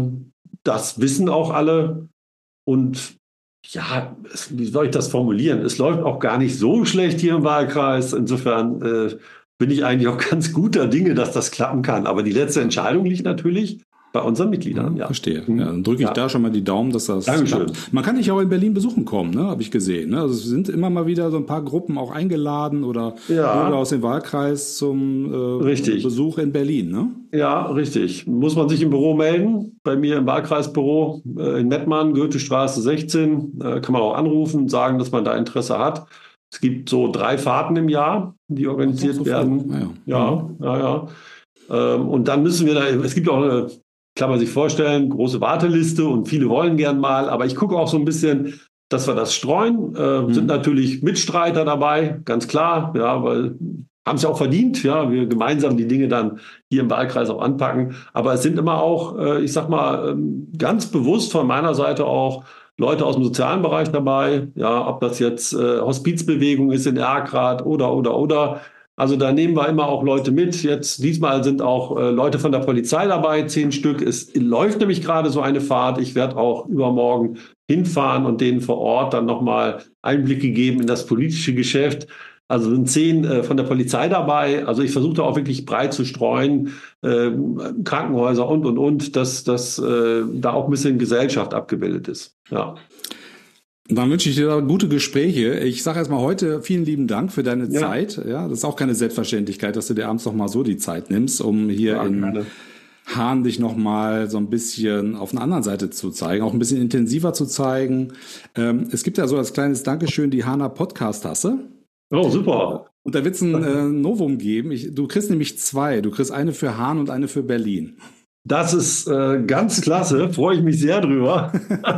das wissen auch alle. Und ja, es, wie soll ich das formulieren? Es läuft auch gar nicht so schlecht hier im Wahlkreis. Insofern äh, bin ich eigentlich auch ganz guter Dinge, dass das klappen kann. Aber die letzte Entscheidung liegt natürlich bei unseren Mitgliedern. Ja, ja. Verstehe. Ja, dann drücke ich ja. da schon mal die Daumen, dass das Dankeschön. klappt. Man kann dich auch in Berlin besuchen kommen, ne? Habe ich gesehen. Ne? Also es sind immer mal wieder so ein paar Gruppen auch eingeladen oder ja. Bürger aus dem Wahlkreis zum äh, Besuch in Berlin. Ne? Ja, richtig. Muss man sich im Büro melden, bei mir im Wahlkreisbüro äh, in Mettmann, Goethestraße sechzehn. Äh, kann man auch anrufen, sagen, dass man da Interesse hat. Es gibt so drei Fahrten im Jahr, die organisiert so werden. Ah, ja, ja, ja. ja. Ähm, und dann müssen wir da, es gibt auch eine, kann man sich vorstellen, große Warteliste und viele wollen gern mal, aber ich gucke auch so ein bisschen, dass wir das streuen. Äh, mhm. Sind natürlich Mitstreiter dabei, ganz klar, ja, weil haben es ja auch verdient, ja, wir gemeinsam die Dinge dann hier im Wahlkreis auch anpacken. Aber es sind immer auch, äh, ich sag mal, ähm, ganz bewusst von meiner Seite auch Leute aus dem sozialen Bereich dabei, ja, ob das jetzt äh, Hospizbewegung ist in Erkrath oder, oder, oder. Also da nehmen wir immer auch Leute mit. Jetzt diesmal sind auch äh, Leute von der Polizei dabei, zehn Stück. Es läuft nämlich gerade so eine Fahrt. Ich werde auch übermorgen hinfahren und denen vor Ort dann nochmal Einblicke geben in das politische Geschäft. Also sind zehn äh, von der Polizei dabei. Also ich versuche da auch wirklich breit zu streuen, äh, Krankenhäuser und, und, und, dass, dass äh, da auch ein bisschen Gesellschaft abgebildet ist. Ja. Dann wünsche ich dir da gute Gespräche. Ich sage erstmal heute vielen lieben Dank für deine ja. Zeit. Ja, das ist auch keine Selbstverständlichkeit, dass du dir abends noch mal so die Zeit nimmst, um hier ja, in gerne. Hahn dich noch mal so ein bisschen auf einer anderen Seite zu zeigen, auch ein bisschen intensiver zu zeigen. Ähm, es gibt ja so als kleines Dankeschön die Hahner Podcast-Tasse. Oh, super. Und da wird es ein äh, Novum geben. Ich, du kriegst nämlich zwei. Du kriegst eine für Hahn und eine für Berlin. Das ist äh, ganz klasse, freue ich mich sehr drüber.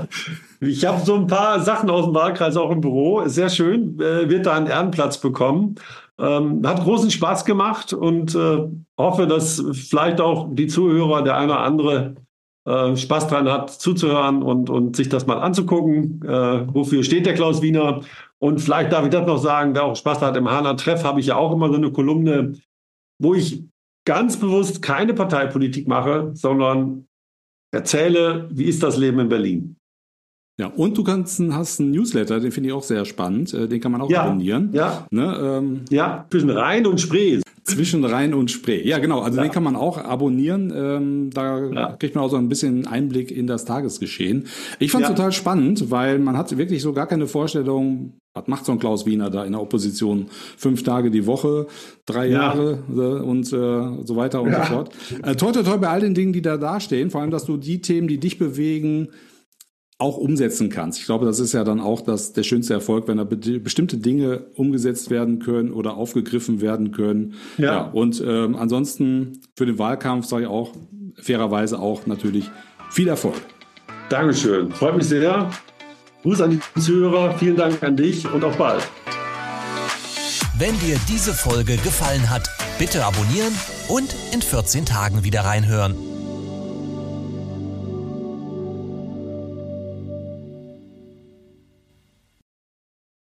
Ich habe so ein paar Sachen aus dem Wahlkreis auch im Büro, ist sehr schön, äh, wird da einen Ehrenplatz bekommen. Ähm, hat großen Spaß gemacht und äh, hoffe, dass vielleicht auch die Zuhörer, der eine oder andere, äh, Spaß dran hat, zuzuhören und, und sich das mal anzugucken. Äh, wofür steht der Klaus Wiener? Und vielleicht darf ich das noch sagen, wer auch Spaß hat, im Hahner Treff habe ich ja auch immer so eine Kolumne, wo ich ganz bewusst keine Parteipolitik mache, sondern erzähle, wie ist das Leben in Berlin. Ja, und du kannst, hast einen Newsletter, den finde ich auch sehr spannend, den kann man auch ja, abonnieren. Ja, ne, ähm, ja, zwischen Rhein und Spree. Zwischen Rhein und Spree, ja genau, also ja. den kann man auch abonnieren, ähm, da ja. kriegt man auch so ein bisschen Einblick in das Tagesgeschehen. Ich fand es ja. total spannend, weil man hat wirklich so gar keine Vorstellung, was macht so ein Klaus Wiener da in der Opposition? Fünf Tage die Woche, drei ja. Jahre äh, und äh, so weiter und ja. so fort. Äh, toi, toi, toi bei all den Dingen, die da dastehen, vor allem, dass du die Themen, die dich bewegen, auch umsetzen kannst. Ich glaube, das ist ja dann auch das, der schönste Erfolg, wenn da be- bestimmte Dinge umgesetzt werden können oder aufgegriffen werden können. Ja. ja und ähm, ansonsten für den Wahlkampf sage ich auch, fairerweise auch natürlich viel Erfolg. Dankeschön. Freut mich sehr. Gruß an die Zuhörer. Vielen Dank an dich und auf bald. Wenn dir diese Folge gefallen hat, bitte abonnieren und in vierzehn Tagen wieder reinhören.